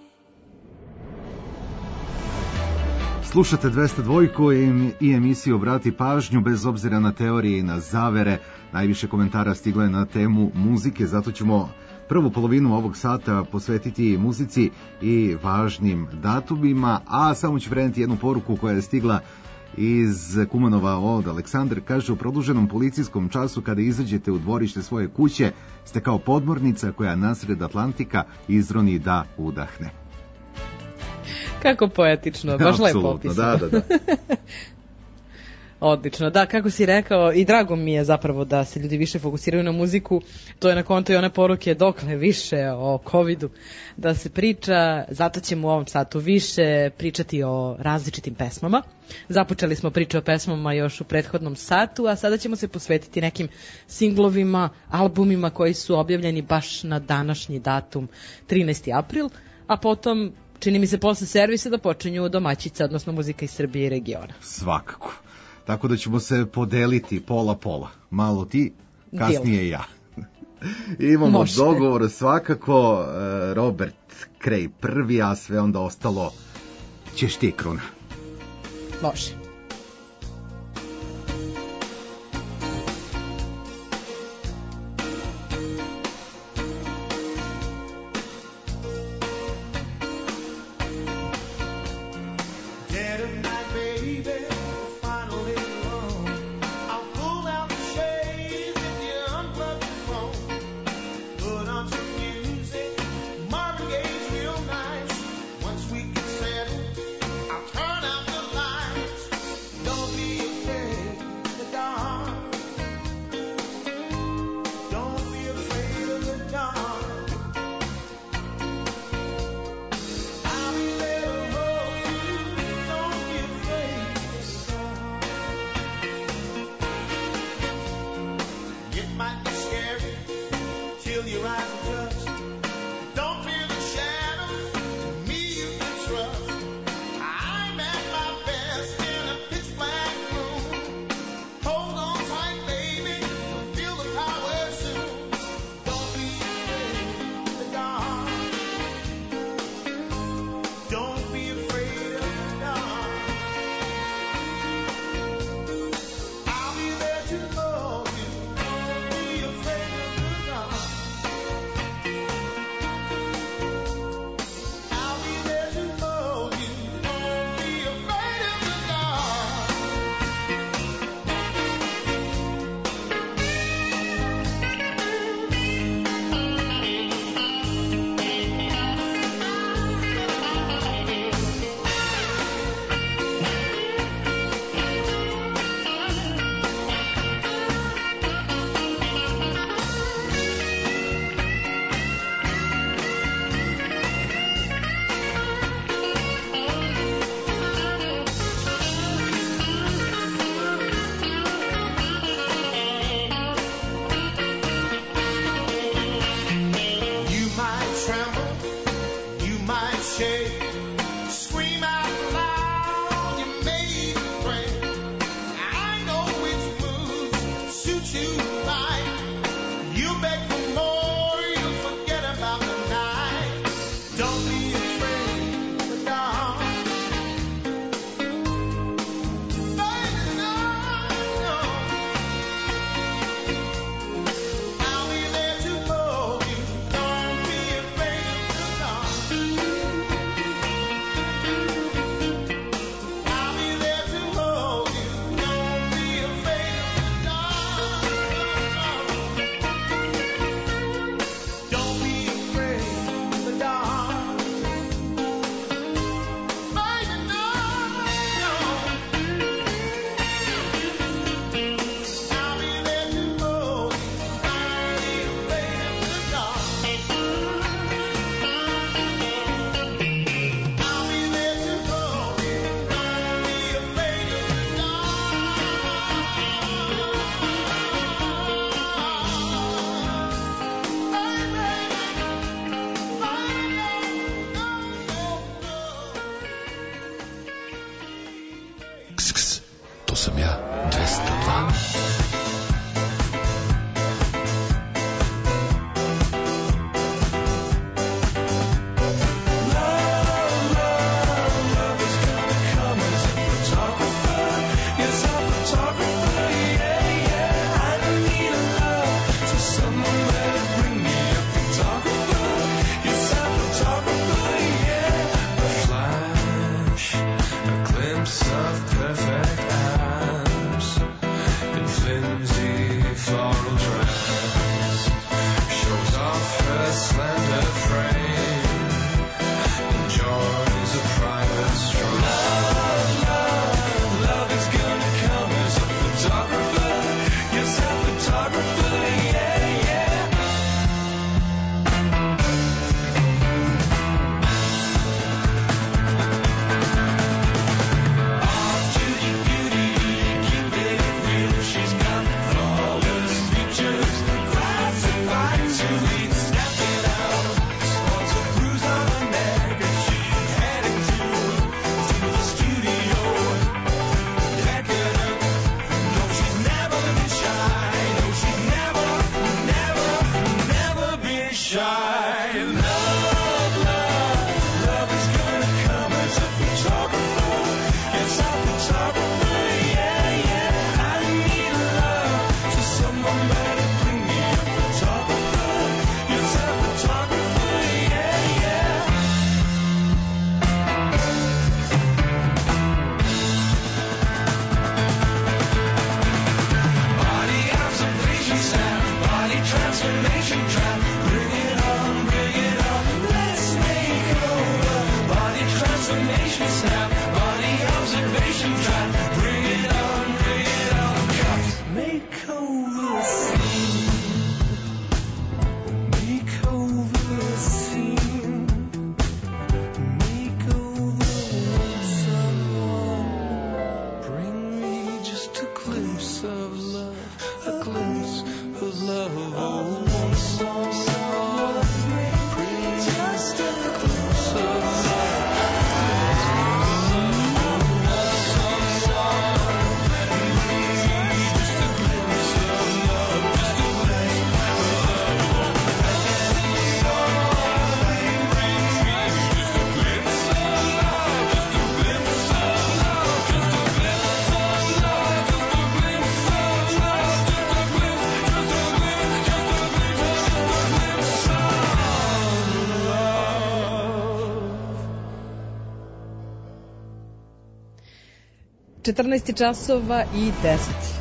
Slušate dvesta dva i, i emisiju Obrati pažnju, bez obzira na teorije i na zavere. Najviše komentara stiglo je na temu muzike, zato ćemo prvu polovinu ovog sata posvetiti muzici i važnim datumima, a samo ću preneti jednu poruku koja je stigla iz Kumanova od Aleksandar. Kaže, u produženom policijskom času kada izađete u dvorište svoje kuće ste kao podmornica koja nasred Atlantika izroni da udahne. Kako poetično, baš lepo Apsolutno, opisano. da, da, da. Odlično, da, kako si rekao, i drago mi je zapravo da se ljudi više fokusiraju na muziku, to je na konto i one poruke dokle više o covidu da se priča, zato ćemo u ovom satu više pričati o različitim pesmama. Započeli smo priču o pesmama još u prethodnom satu, a sada ćemo se posvetiti nekim singlovima, albumima koji su objavljeni baš na današnji datum, trinaesti april, a potom, čini mi se posle servisa, da počinju domaćice, odnosno muzika iz Srbije i regiona. Svakako. Tako da ćemo se podeliti pola-pola. Malo ti, kasnije ja. Imamo Može. dogovor svakako, e, Robert Cray prvi, a sve onda ostalo ćeš ti, Kruna. Može. Dead of night, baby, finally alone. I'll pull out the shades if you unplug the phone. Put on some music, Marvin Gaye's real nice. Once we get settled, I'll turn out the lights. Don't be afraid of the dark. Don't be afraid of the dark. I'll be there to hold you. Don't give To sam ja, dvesta dva. četrnaest časova i deset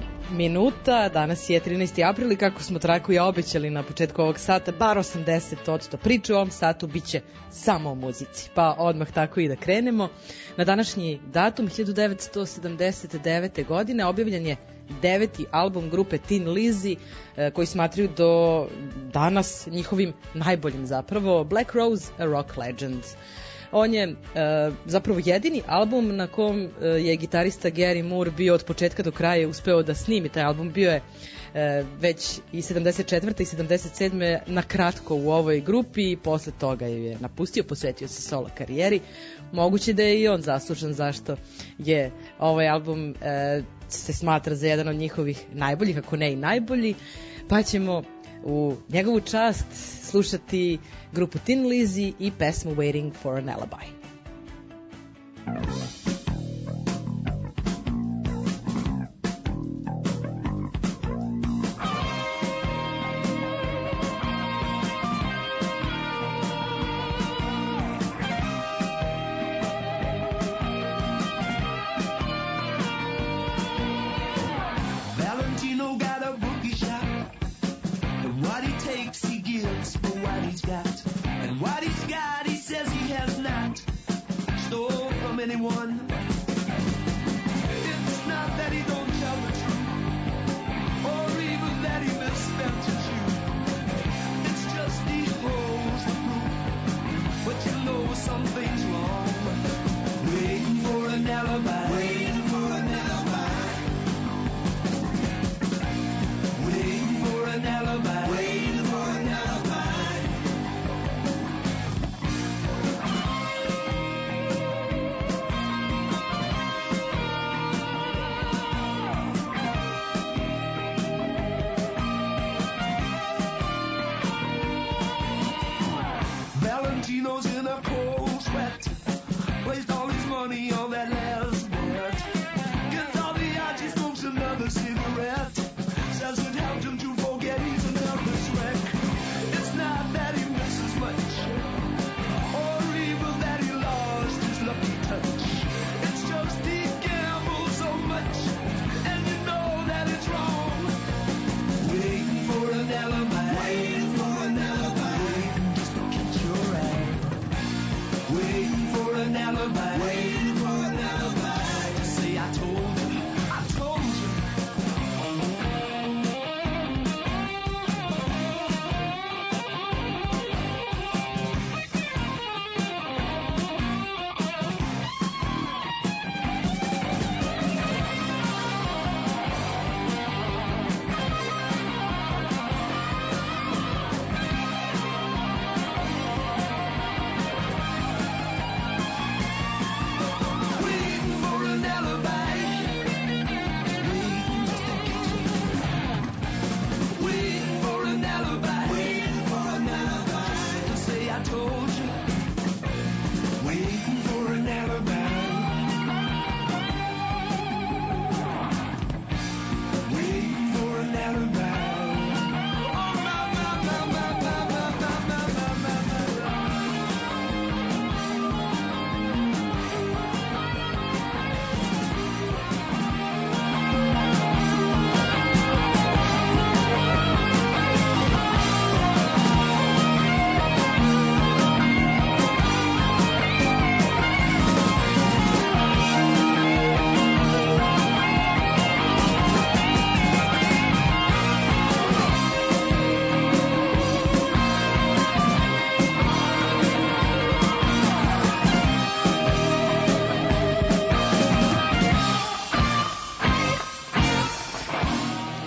minuta, danas je trinaesti april i kako smo Traku i obećali na početku ovog sata, bar osamdeset posto priče u ovom satu biće samo o muzici, pa odmah tako i da krenemo. Na današnji datum hiljadu devetsto sedamdeset devete. godine objavljen je deveti album grupe Tin Lizzy, koji smatraju do danas njihovim najboljim zapravo, Black Rose, a Rock Legend. On je e, zapravo jedini album na kom e, je gitarista Gary Moore bio od početka do kraja uspeo da snimi. Taj album bio je e, već i sedamdeset četvrte i sedamdeset sedme na kratko u ovoj grupi i posle toga je napustio, posvetio se solo karijeri. Moguće da je i on zaslužan zašto je ovaj album e, se smatra za jedan od njihovih najboljih, ako ne i najbolji, pa ćemo u njegovu čast slušati grupu Tin Lizzy i pesmu Waiting for an Alibi. Anyone. It's not that he don't tell the truth, or even that he misspent his youth. It's just he holds the proof, but you know something's wrong. Waiting for an alibi, waiting for an alibi, waiting for an alibi, waiting for an alibi.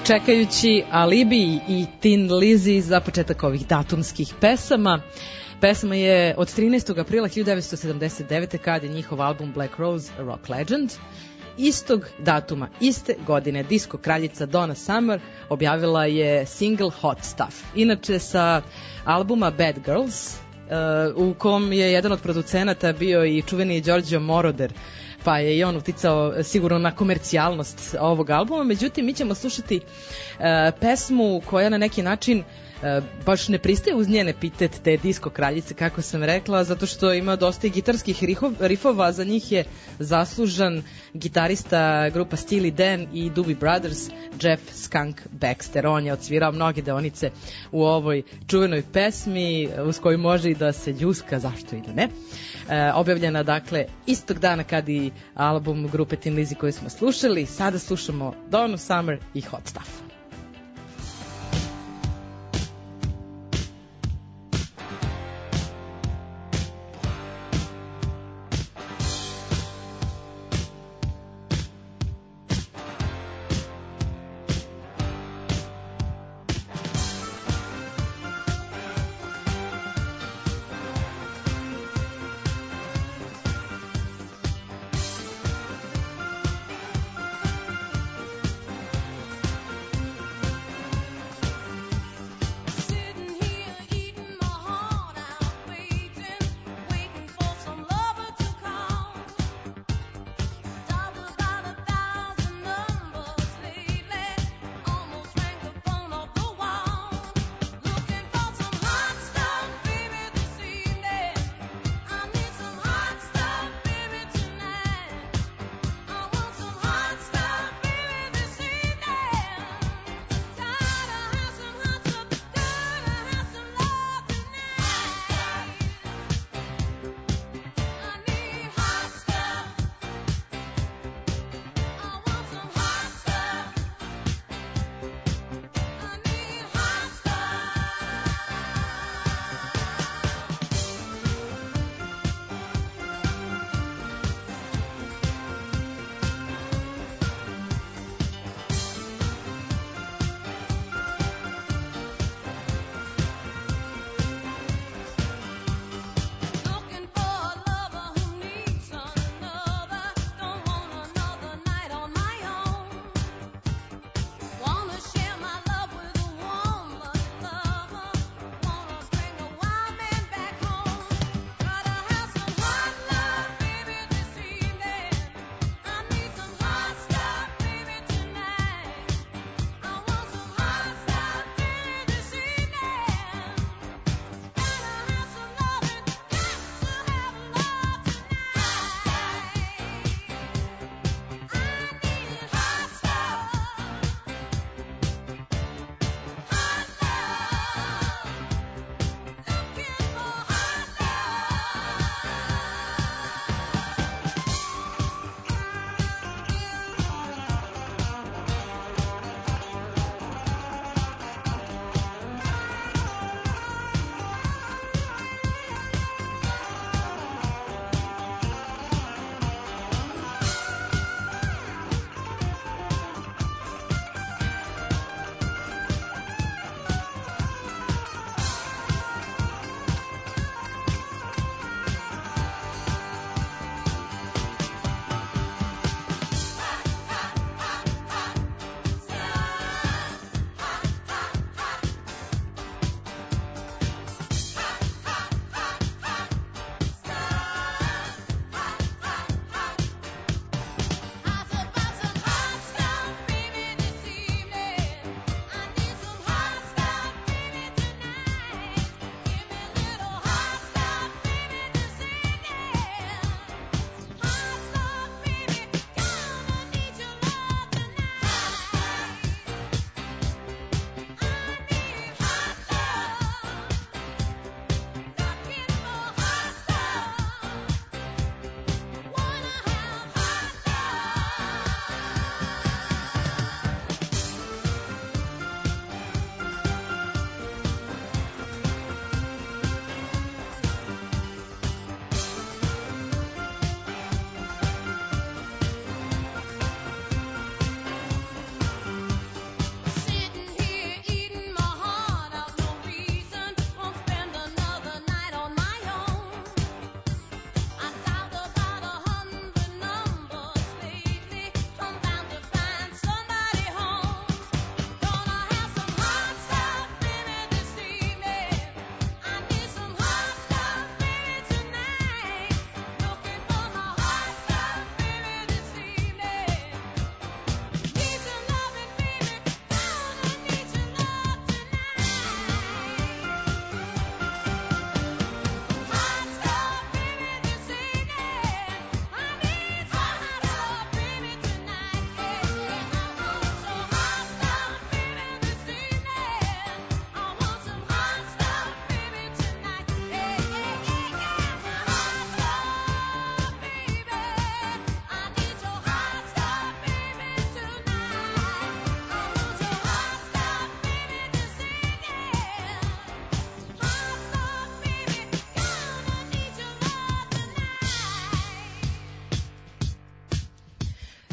čekajući Alibi i Tin Lizzy za početak ovih datumskih pesama. Pesma je od trinaestog aprila hiljadu devetsto sedamdeset devete kad je njihov album Black Rose a Rock Legend. Istog datuma, iste godine, disko kraljica Donna Summer objavila je single Hot Stuff. Inače sa albuma Bad Girls, uh, u kom je jedan od producenata bio i čuveni Giorgio Moroder, pa je i on uticao sigurno na komercijalnost ovog albuma. Međutim, mi ćemo slušati uh, pesmu koja na neki način uh, baš ne pristaje uz njen epitet te disko kraljice, kako sam rekla, zato što ima dosta i gitarskih rifova. Za njih je zaslužan gitarista grupa Steely Dan i Doobie Brothers, Jeff Skunk Baxter. On je odsvirao mnoge deonice u ovoj čuvenoj pesmi, uz koju može i da se ljuska, zašto i da ne. E, objavljena dakle istog dana kad i album grupe Tin Lizzy koji smo slušali. Sada slušamo Donna Summer i Hot Stuff. Hot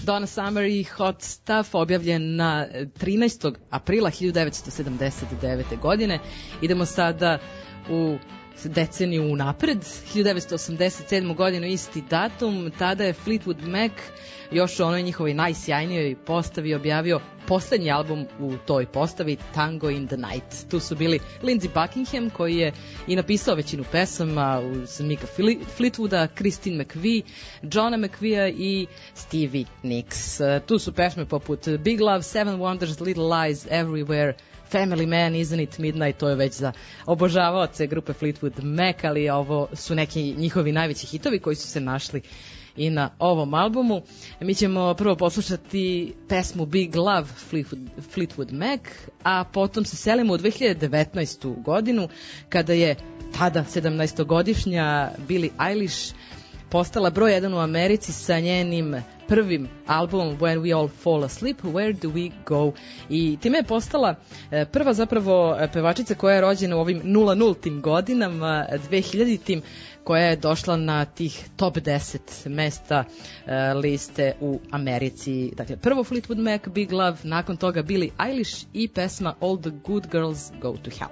Donna Summer i Hot Stuff, objavljen na trinaestog aprila hiljadu devetsto sedamdeset devete. godine. Idemo sada u deceniju unapred, hiljadu devetsto osamdeset sedme. godinu, isti datum, tada je Fleetwood Mac još u onoj njihovoj najsjajnijoj postavi objavio poslednji album u toj postavi, Tango in the Night. Tu su bili Lindsey Buckingham, koji je i napisao većinu pesama uz Micka Fleetwooda, Christine McVie, Johna McVie i Stevie Nicks. Tu su pesme poput Big Love, Seven Wonders, Little Lies, Everywhere, Family Man, Isn't It Midnight, to je već za obožavaoce grupe Fleetwood Mac, ali ovo su neki njihovi najveći hitovi koji su se našli i na ovom albumu. Mi ćemo prvo poslušati pesmu Big Love Fleetwood, Fleetwood Mac, a potom se selimo u dve hiljade devetnaestu. godinu, kada je tada sedamnaestogodišnja Billie Eilish postala broj jedan u Americi sa njenim prvim albumom When We All Fall Asleep, Where Do We Go? I time je postala prva zapravo pevačica koja je rođena u ovim nula nultim godinama, dvehiljaditim, koja je došla na tih top deset mesta uh, liste u Americi. Dakle, prvo Fleetwood Mac, Big Love, nakon toga Billie Eilish i pesma All the Good Girls Go to Hell.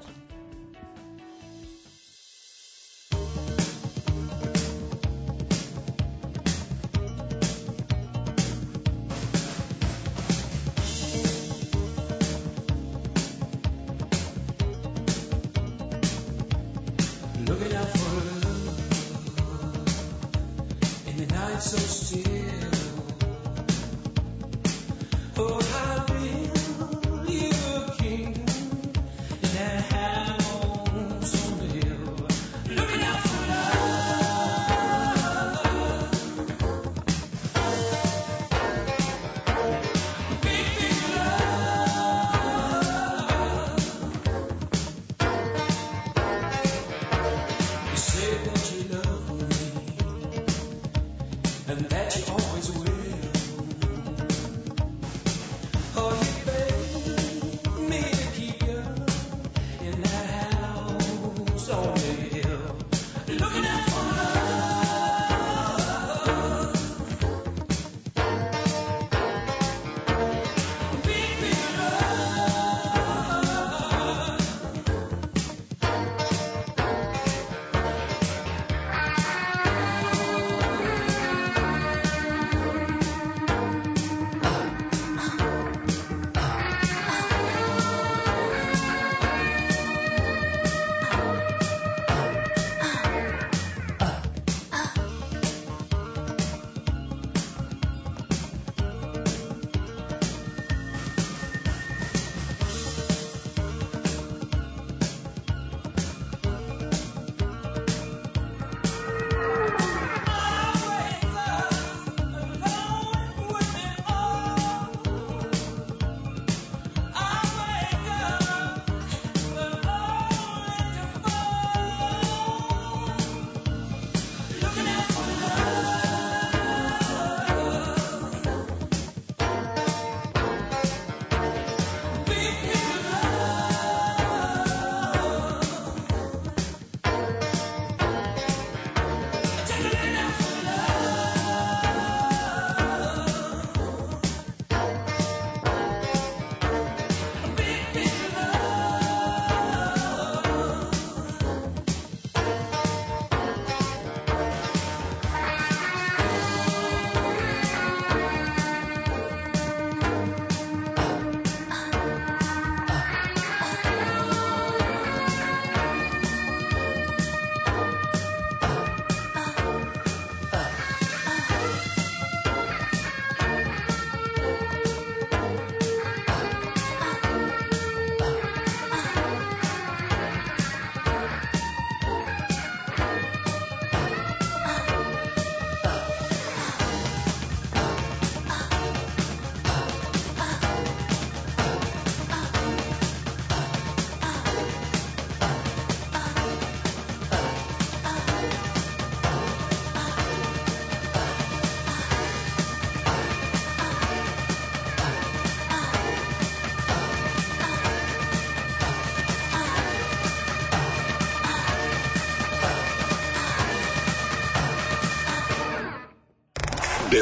So still, oh, I build you a kingdom in that house on the hill, looking out for love, big, big love. You say that you love me and that you always will. Oh, you beg me to keep you in that house on the hill, looking out for love, big, big love.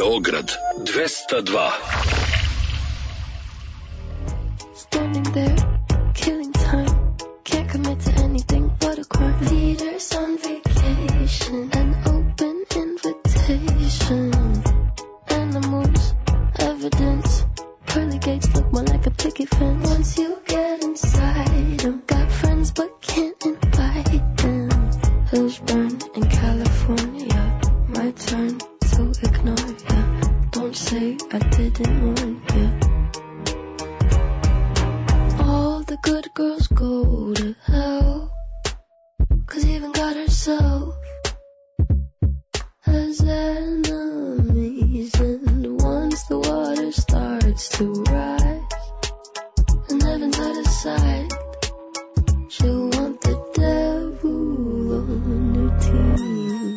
Beograd dvesta dva. Standing there, killing time. Can't commit to anything but a crime. Leaders on vacation, an open invitation. Animals, evidence. Pearly gates look more like a picket fence. Once you get inside them, got friends but can't invite them. Hills burn in California. My turn to ignore ya. Don't say I didn't warn ya. All the good girls go to hell, 'cause even God herself has enemies. And once the water starts to rise and heaven's out of sight, she'll want the devil on her team.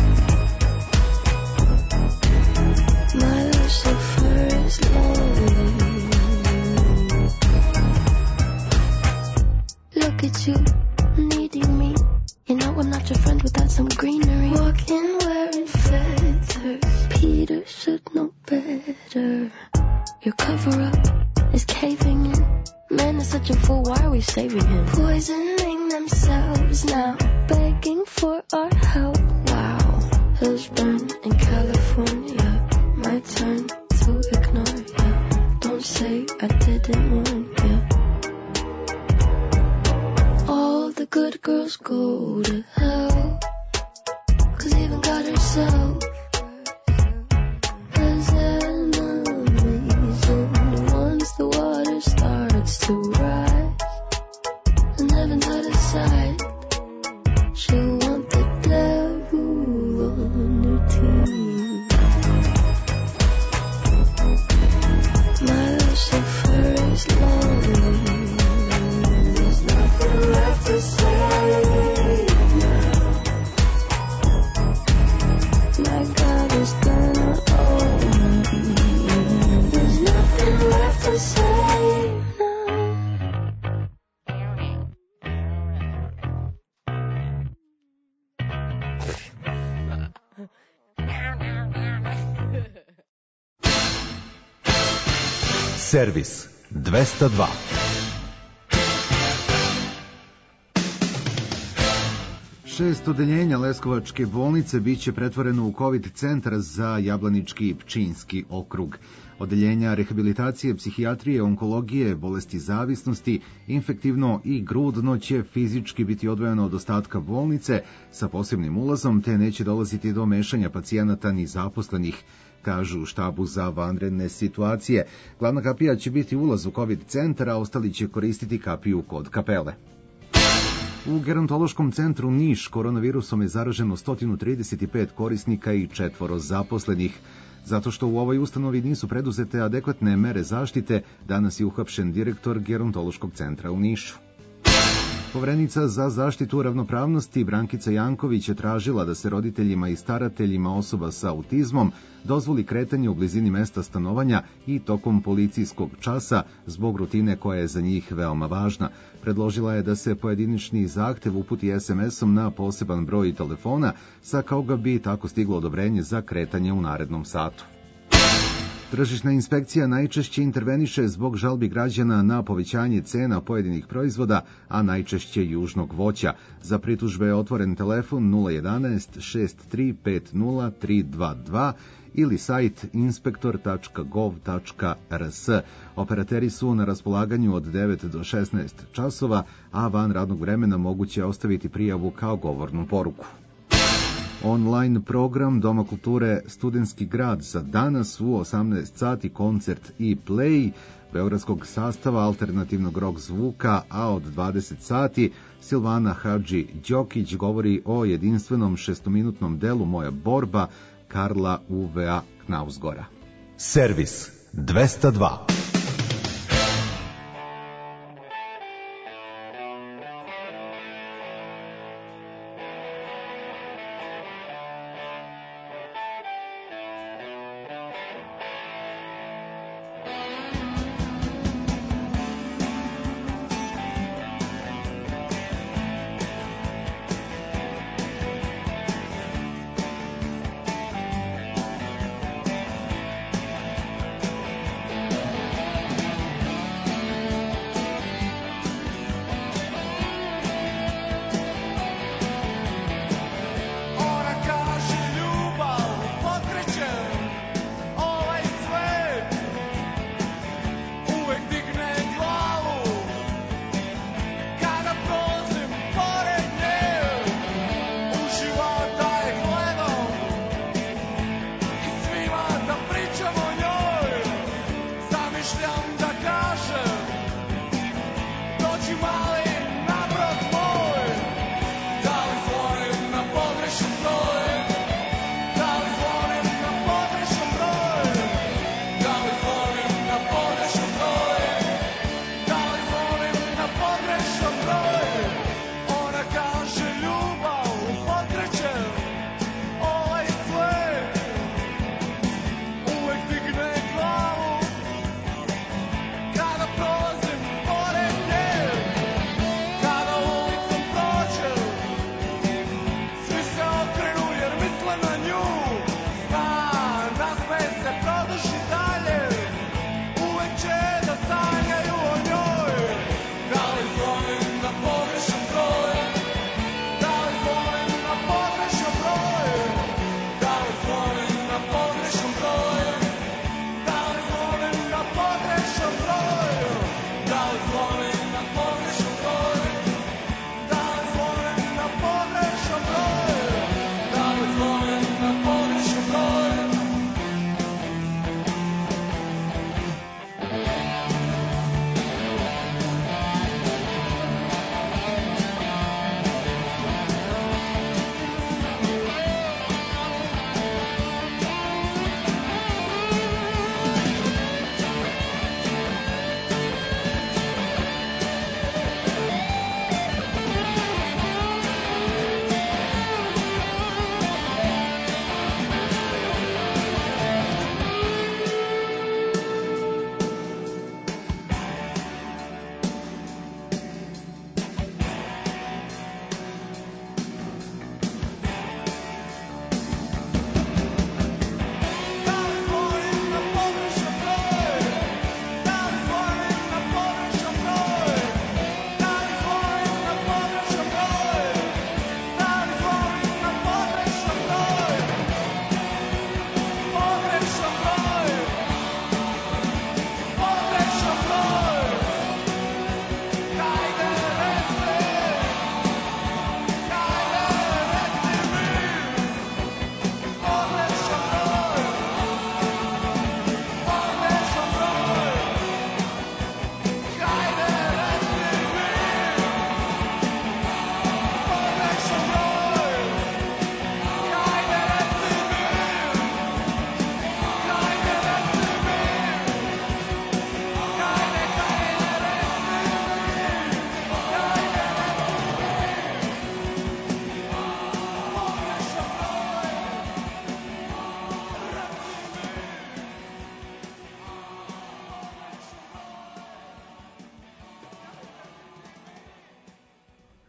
My Lucifer is lonely. Look at you, needing me. You know I'm not your friend without some greenery. Walking wearing feathers, Peter should know better. Your cover-up is caving in. Man is such a fool, why are we saving him? Poisoning themselves now, begging for our help. Wow, hills burn in California. My turn to ignore ya. Don't say I didn't warn ya. All the good girls go to hell, 'cause even God herself has enemies. And once the water starts to rise and heaven's out of sight, she'll want the devil on her team. My Lucifer is lonely. There's nothing left to say now. My God is gonna own me. There's nothing left to say now. Servis dvesta dva. Šest odeljenja Leskovačke bolnice biće pretvoreno u COVID centar za Jablanički i Pčinjski okrug. Odeljenja rehabilitacije, psihijatrije, onkologije, bolesti zavisnosti, infektivno i grudno će fizički biti odvojeno od ostatka bolnice sa posebnim ulazom, te neće dolaziti do mešanja pacijenata ni zaposlenih, kažu u štabu za vanredne situacije. Glavna kapija će biti ulaz u COVID centar, a ostali će koristiti kapiju kod kapele. U gerontološkom centru Niš koronavirusom je zaraženo sto trideset pet korisnika i četvoro zaposlenih. Zato što u ovoj ustanovi nisu preduzete adekvatne mere zaštite, danas je uhapšen direktor gerontološkog centra u Nišu. Poverenica za zaštitu ravnopravnosti Brankica Janković je tražila da se roditeljima i starateljima osoba sa autizmom dozvoli kretanje u blizini mesta stanovanja i tokom policijskog časa zbog rutine koja je za njih veoma važna. Predložila je da se pojedinačni zahtev uputi es em esom na poseban broj telefona sa koga bi tako stiglo odobrenje za kretanje u narednom satu. Tržišna inspekcija najčešće interveniše zbog žalbi građana na povećanje cena pojedinih proizvoda, a najčešće južnog voća. Za pritužbe je otvoren telefon nula jedanaest šest tri pet nula tri dva dva ili sajt inspektor tačka gov tačka er es. Operateri su na raspolaganju od devet do šesnaest časova, a van radnog vremena moguće je ostaviti prijavu kao govornu poruku. Online program Doma kulture Studentski grad za danas u osamnaest sati koncert i play beogradskog sastava alternativnog rock zvuka, a od dvadeset sati Silvana Hadži Đokić govori o jedinstvenom šestominutnom delu Moja borba Karla Uvea Knausgora. Servis dvesta dva.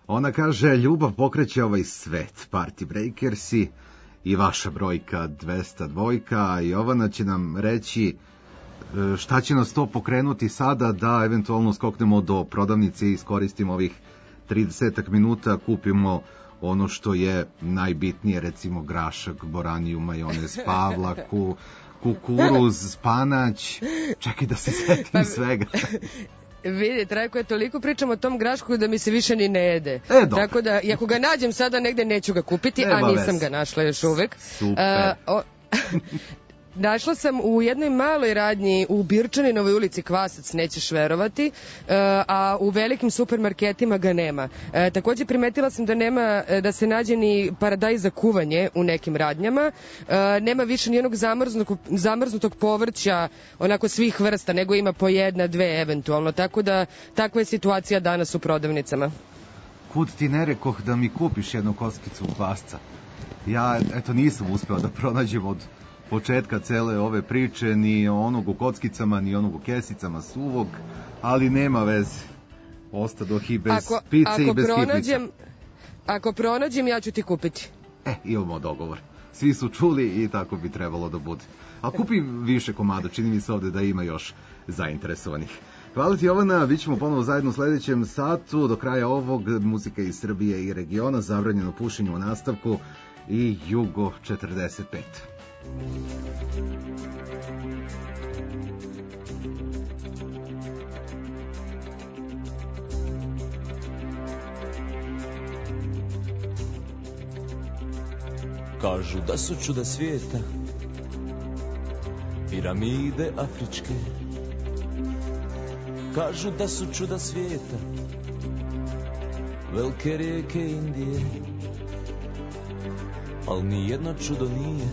Ona kaže, ljubav pokreće ovaj svet, Party Breakersi i vaša brojka dvesta dva, i Jovana će nam reći šta će nas to pokrenuti sada da eventualno skoknemo do prodavnice i iskoristimo ovih trideset minuta, kupimo ono što je najbitnije, recimo grašak, boraniju, majonez, pavlaku, kukuruz, spanać, čekaj da se setim svega. Vidi, Trajko, je toliko pričam o tom grašku da mi se više ni ne jede. E, dobro. Tako da, i ako ga nađem sada negde, neću ga kupiti, Nema a nisam veze. ga našla još uvek. Super. Uh, o, Našla sam u jednoj maloj radnji u Birčaninovoj ulici Kvasac, nećeš verovati, a u velikim supermarketima ga nema. Takođe primetila sam da nema, da se nađe ni paradajz za kuvanje u nekim radnjama, nema više ni onog zamrznutog, zamrznutog povrća, onako svih vrsta, nego ima po jedna, dve eventualno, tako da takva je situacija danas u prodavnicama. Kud ti ne rekoh da mi kupiš jednu kockicu kvasca? Ja, eto, nisam uspeo da pronađem od početka cele ove priče, ni onog u kockicama, ni onog u kesicama suvog, ali nema veze. Ostadoh i bez ako, pice ako i bez pronađem, kiflica. Ako pronađem, ja ću ti kupiti. E, imamo dogovor. Svi su čuli i tako bi trebalo da bude. A kupi više komada, čini mi se ovde da ima još zainteresovanih. Hvala ti, Jovana, bit ćemo ponovo zajedno u sledećem satu. Do kraja ovog muzika iz Srbije i regiona, zabranjeno pušenje u nastavku i Jugo četrdeset pet. Kažu da su čuda svijeta piramide afričke. Kažu da su čuda svijeta velike rijeke Indije. Al ni jedno čudo nije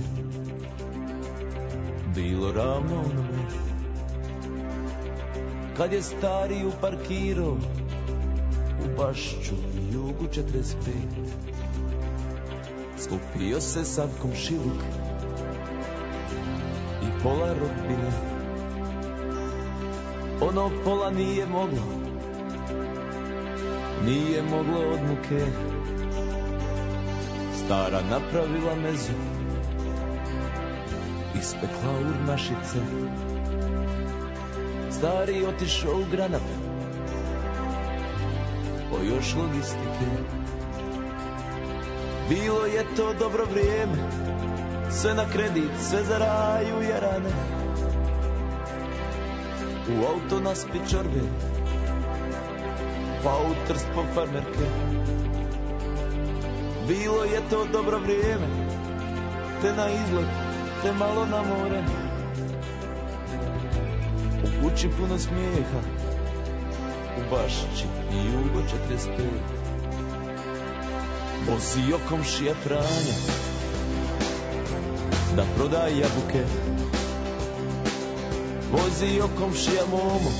bilo ravno onome kad je stari uparkirao u Bašću Jugu četrdeset pet. Skupio se sav komšiluk i pola rodbine. Ono pola nije moglo, nije moglo od muke. Stara napravila mezu, ispekla urnašice. Stari otišao u Granat, po još logistike. Bilo je to dobro vrijeme, sve na kredit, sve za raju jarane. U auto naspi čorbe, pa u Trst po farmerke. Bilo je to dobro vrijeme, te na izlet, te malo na more. U kući puno smijeha, u Bašći i Jugo četrdeset pet. Vozio komšija Franja da prodaje jabuke. Vozio komšija Momo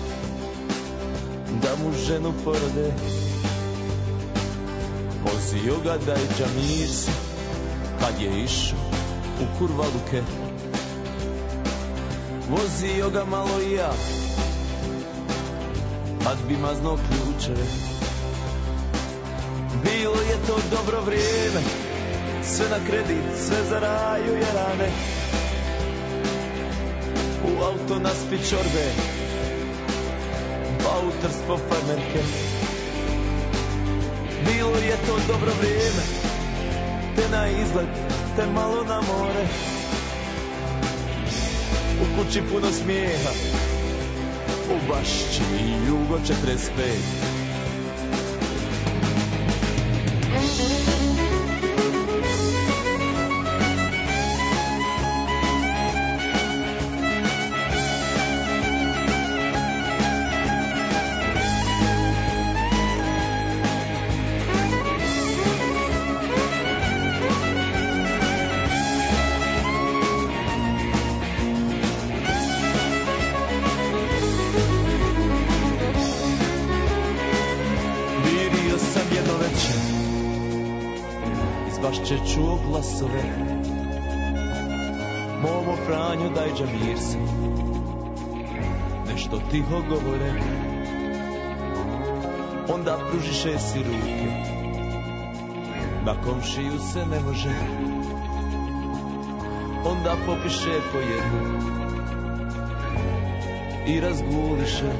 da mu ženu porode. Vozio ga Dajđa Mirsi kad je išao u Kurvaluke. Vozio ga malo i ja kad bi mazno ključeve. Bilo je to dobro vrijeme, sve na kredit, sve za raju jarane. U auto naspi čorbe, pa u Trst po farmerke. Bilo je to dobro vrijeme, te na izlet, te malo na more. U kući puno smijeha, u Bašći i Jugo četrdeset pet. Bašće čuo glasove, Momo, Franjo, Dajđa Mirsi, nešto tiho govore. onda pružiše si ruke. Na komšiju se ne može, onda popiše po jednu i razguliše.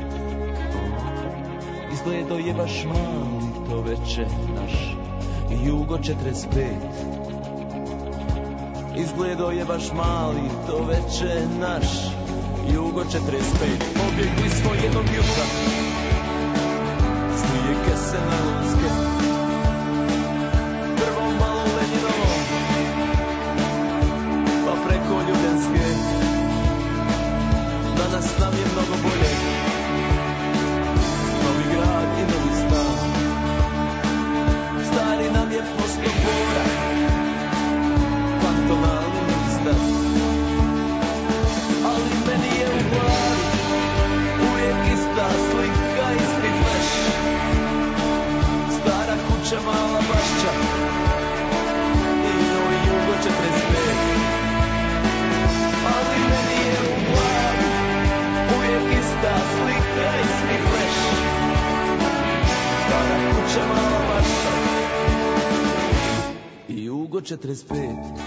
Izgledo je baš mali to veče naš Jugo četrdeset pet. Izgledo je baš mali to veče naš Jugo četrdeset pet. Pobjegli smo jednog jutra s dvije kese najlonske, prvo malo Lenjinovo pa preko Ljubljanske. Danas nam je mnogo bolje, novi grad i novi stan. Stari nam je posto bora, fantomalni ministar. Ali meni je u glavi uvijek ista slika, isti flash. Stara kuća, mala bašća i novi Jugo četrdeset pet. Ali meni je u glavi uvijek ista slika, isti flash. Stara kuća, mala bašća i Jugo četrdeset pet.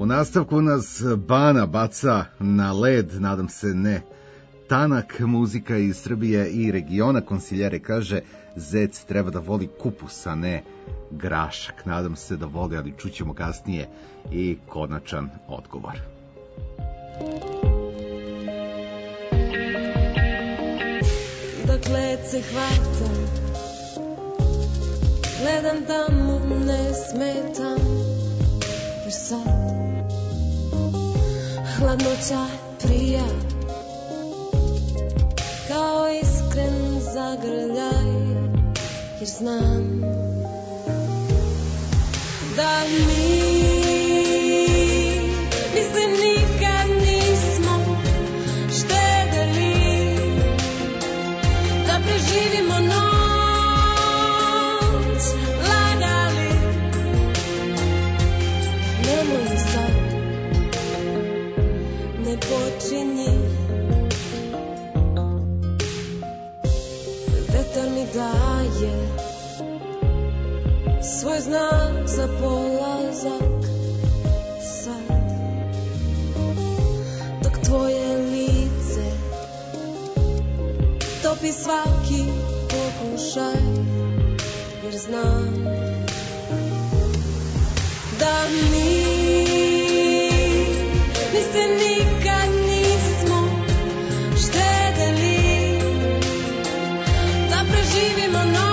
U nastavku nas Bana baca na led, nadam se ne tanak, muzika iz Srbije i regiona. Konsiljere kaže, zec treba da voli kupus, a ne grašak. Nadam se da voli, ali čućemo kasnije i konačan odgovor. Dok led se hvata, gledam da mu ne smetam, jer sad hladnoća prija kao iskren zagrljaj, jer znam da mi mislim nikad nismo štedeli da preživimo noć, lagali. Nemoj sad, ne počinji, vetar mi daje svoj znak za polazak sad, dok tvoje lice topi svaki pokušaj, jer znam da mi mi se nikad nismo štedeli da preživimo noć,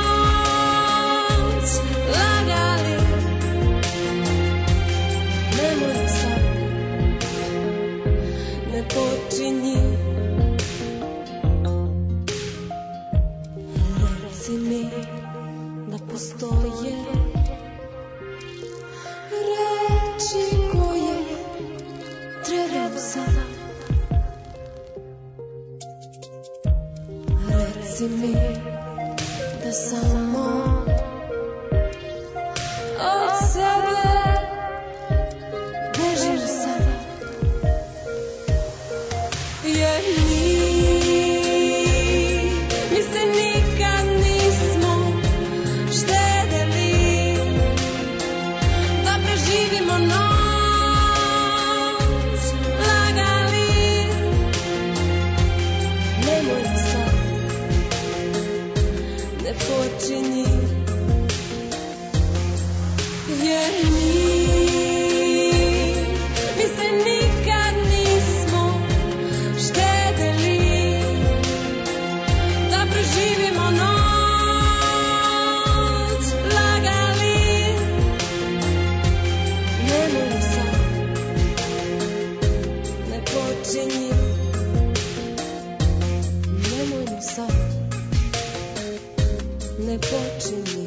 lagali. Nemoj sad, ne počinji, reci mi da postoje reči koje trebam sada. Reci mi da samo od sebe bežim sada, jer mi mi se nikad nismo štedeli da preživimo noć, lagali. Nemoj sad, ne počinji, jer mi mi se nikad nismo štedeli da preživimo noć, lagali. Nemoj sad, ne počinji, nemoj sad, ne počinji.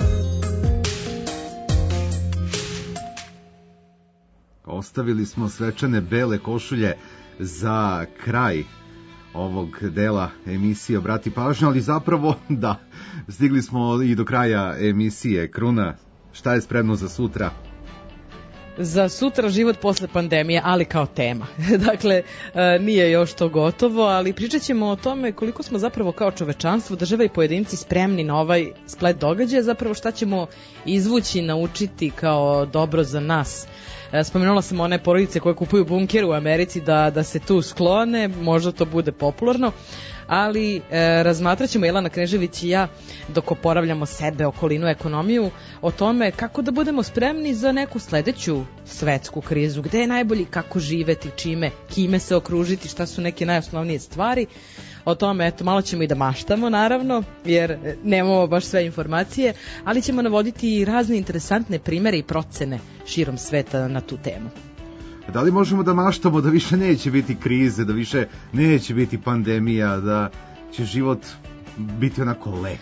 Ostavili smo svečane bele košulje za kraj ovog dela emisije Obrati pažnju, ali zapravo da, stigli smo i do kraja emisije. Kruna, šta je spremno za sutra? Za sutra život posle pandemije, ali kao tema. Dakle, e, nije još to gotovo, ali pričat ćemo o tome koliko smo zapravo kao čovečanstvo, država i pojedinci spremni na ovaj splet događaja, zapravo šta ćemo izvući, naučiti kao dobro za nas. E, spomenula sam one porodice koje kupuju bunker u Americi da, da se tu sklone, možda to bude popularno, ali e, razmatrat ćemo, Jelena Knežević i ja, dok oporavljamo sebe, okolinu, ekonomiju, o tome kako da budemo spremni za neku sledeću svetsku krizu, gde je najbolji, kako živeti, čime, kime se okružiti, šta su neke najosnovnije stvari. O tome, eto, malo ćemo i da maštamo, naravno, jer nemamo baš sve informacije, ali ćemo navoditi i razne interesantne primere i procene širom sveta na tu temu. Da li možemo da maštamo da više neće biti krize, da više neće biti pandemija, da će život biti onako lep?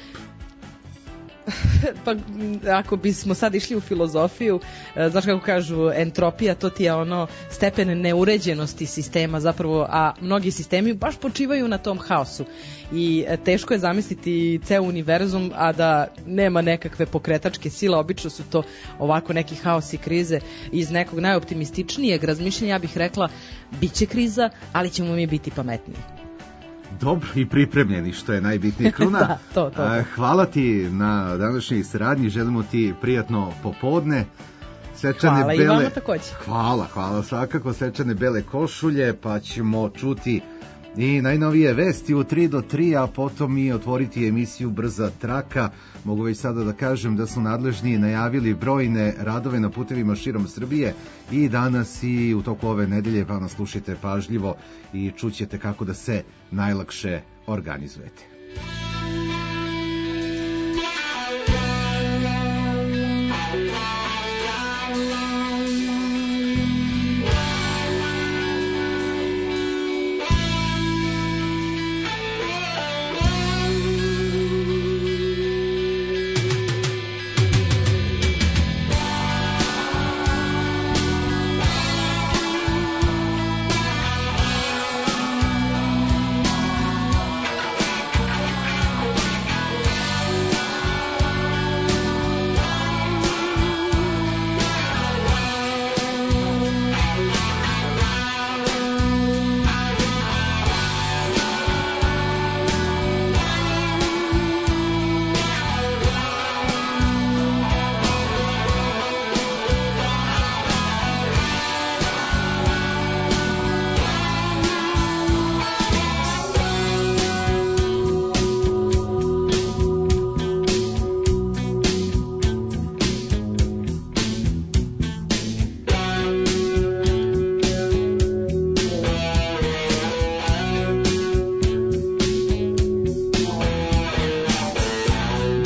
Pa ako bismo sad išli u filozofiju, znaš kako kažu, entropija, to ti je ono stepen neuređenosti sistema zapravo, a mnogi sistemi baš počivaju na tom haosu i teško je zamisliti ceo univerzum, a da nema nekakve pokretačke sile. Obično su to ovako neki haos i krize. Iz nekog najoptimističnijeg razmišljanja ja bih rekla, bit će kriza, ali ćemo mi biti pametniji. Dobro i pripremljeni, što je najbitnije. Kruna, da, to, to, to. Hvala ti na današnjoj saradnji, želimo ti prijatno popodne. svečane hvala bele... i vama takođe. Hvala, hvala, svakako svečane bele košulje, pa ćemo čuti i najnovije vesti u tri do tri, a potom i otvoriti emisiju Brza traka. Mogu već sada da kažem da su nadležni najavili brojne radove na putevima širom Srbije i danas i u toku ove nedelje, pa nas slušajte pažljivo i čućete kako da se najlakše organizujete.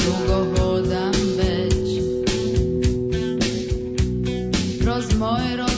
Kroz moj rod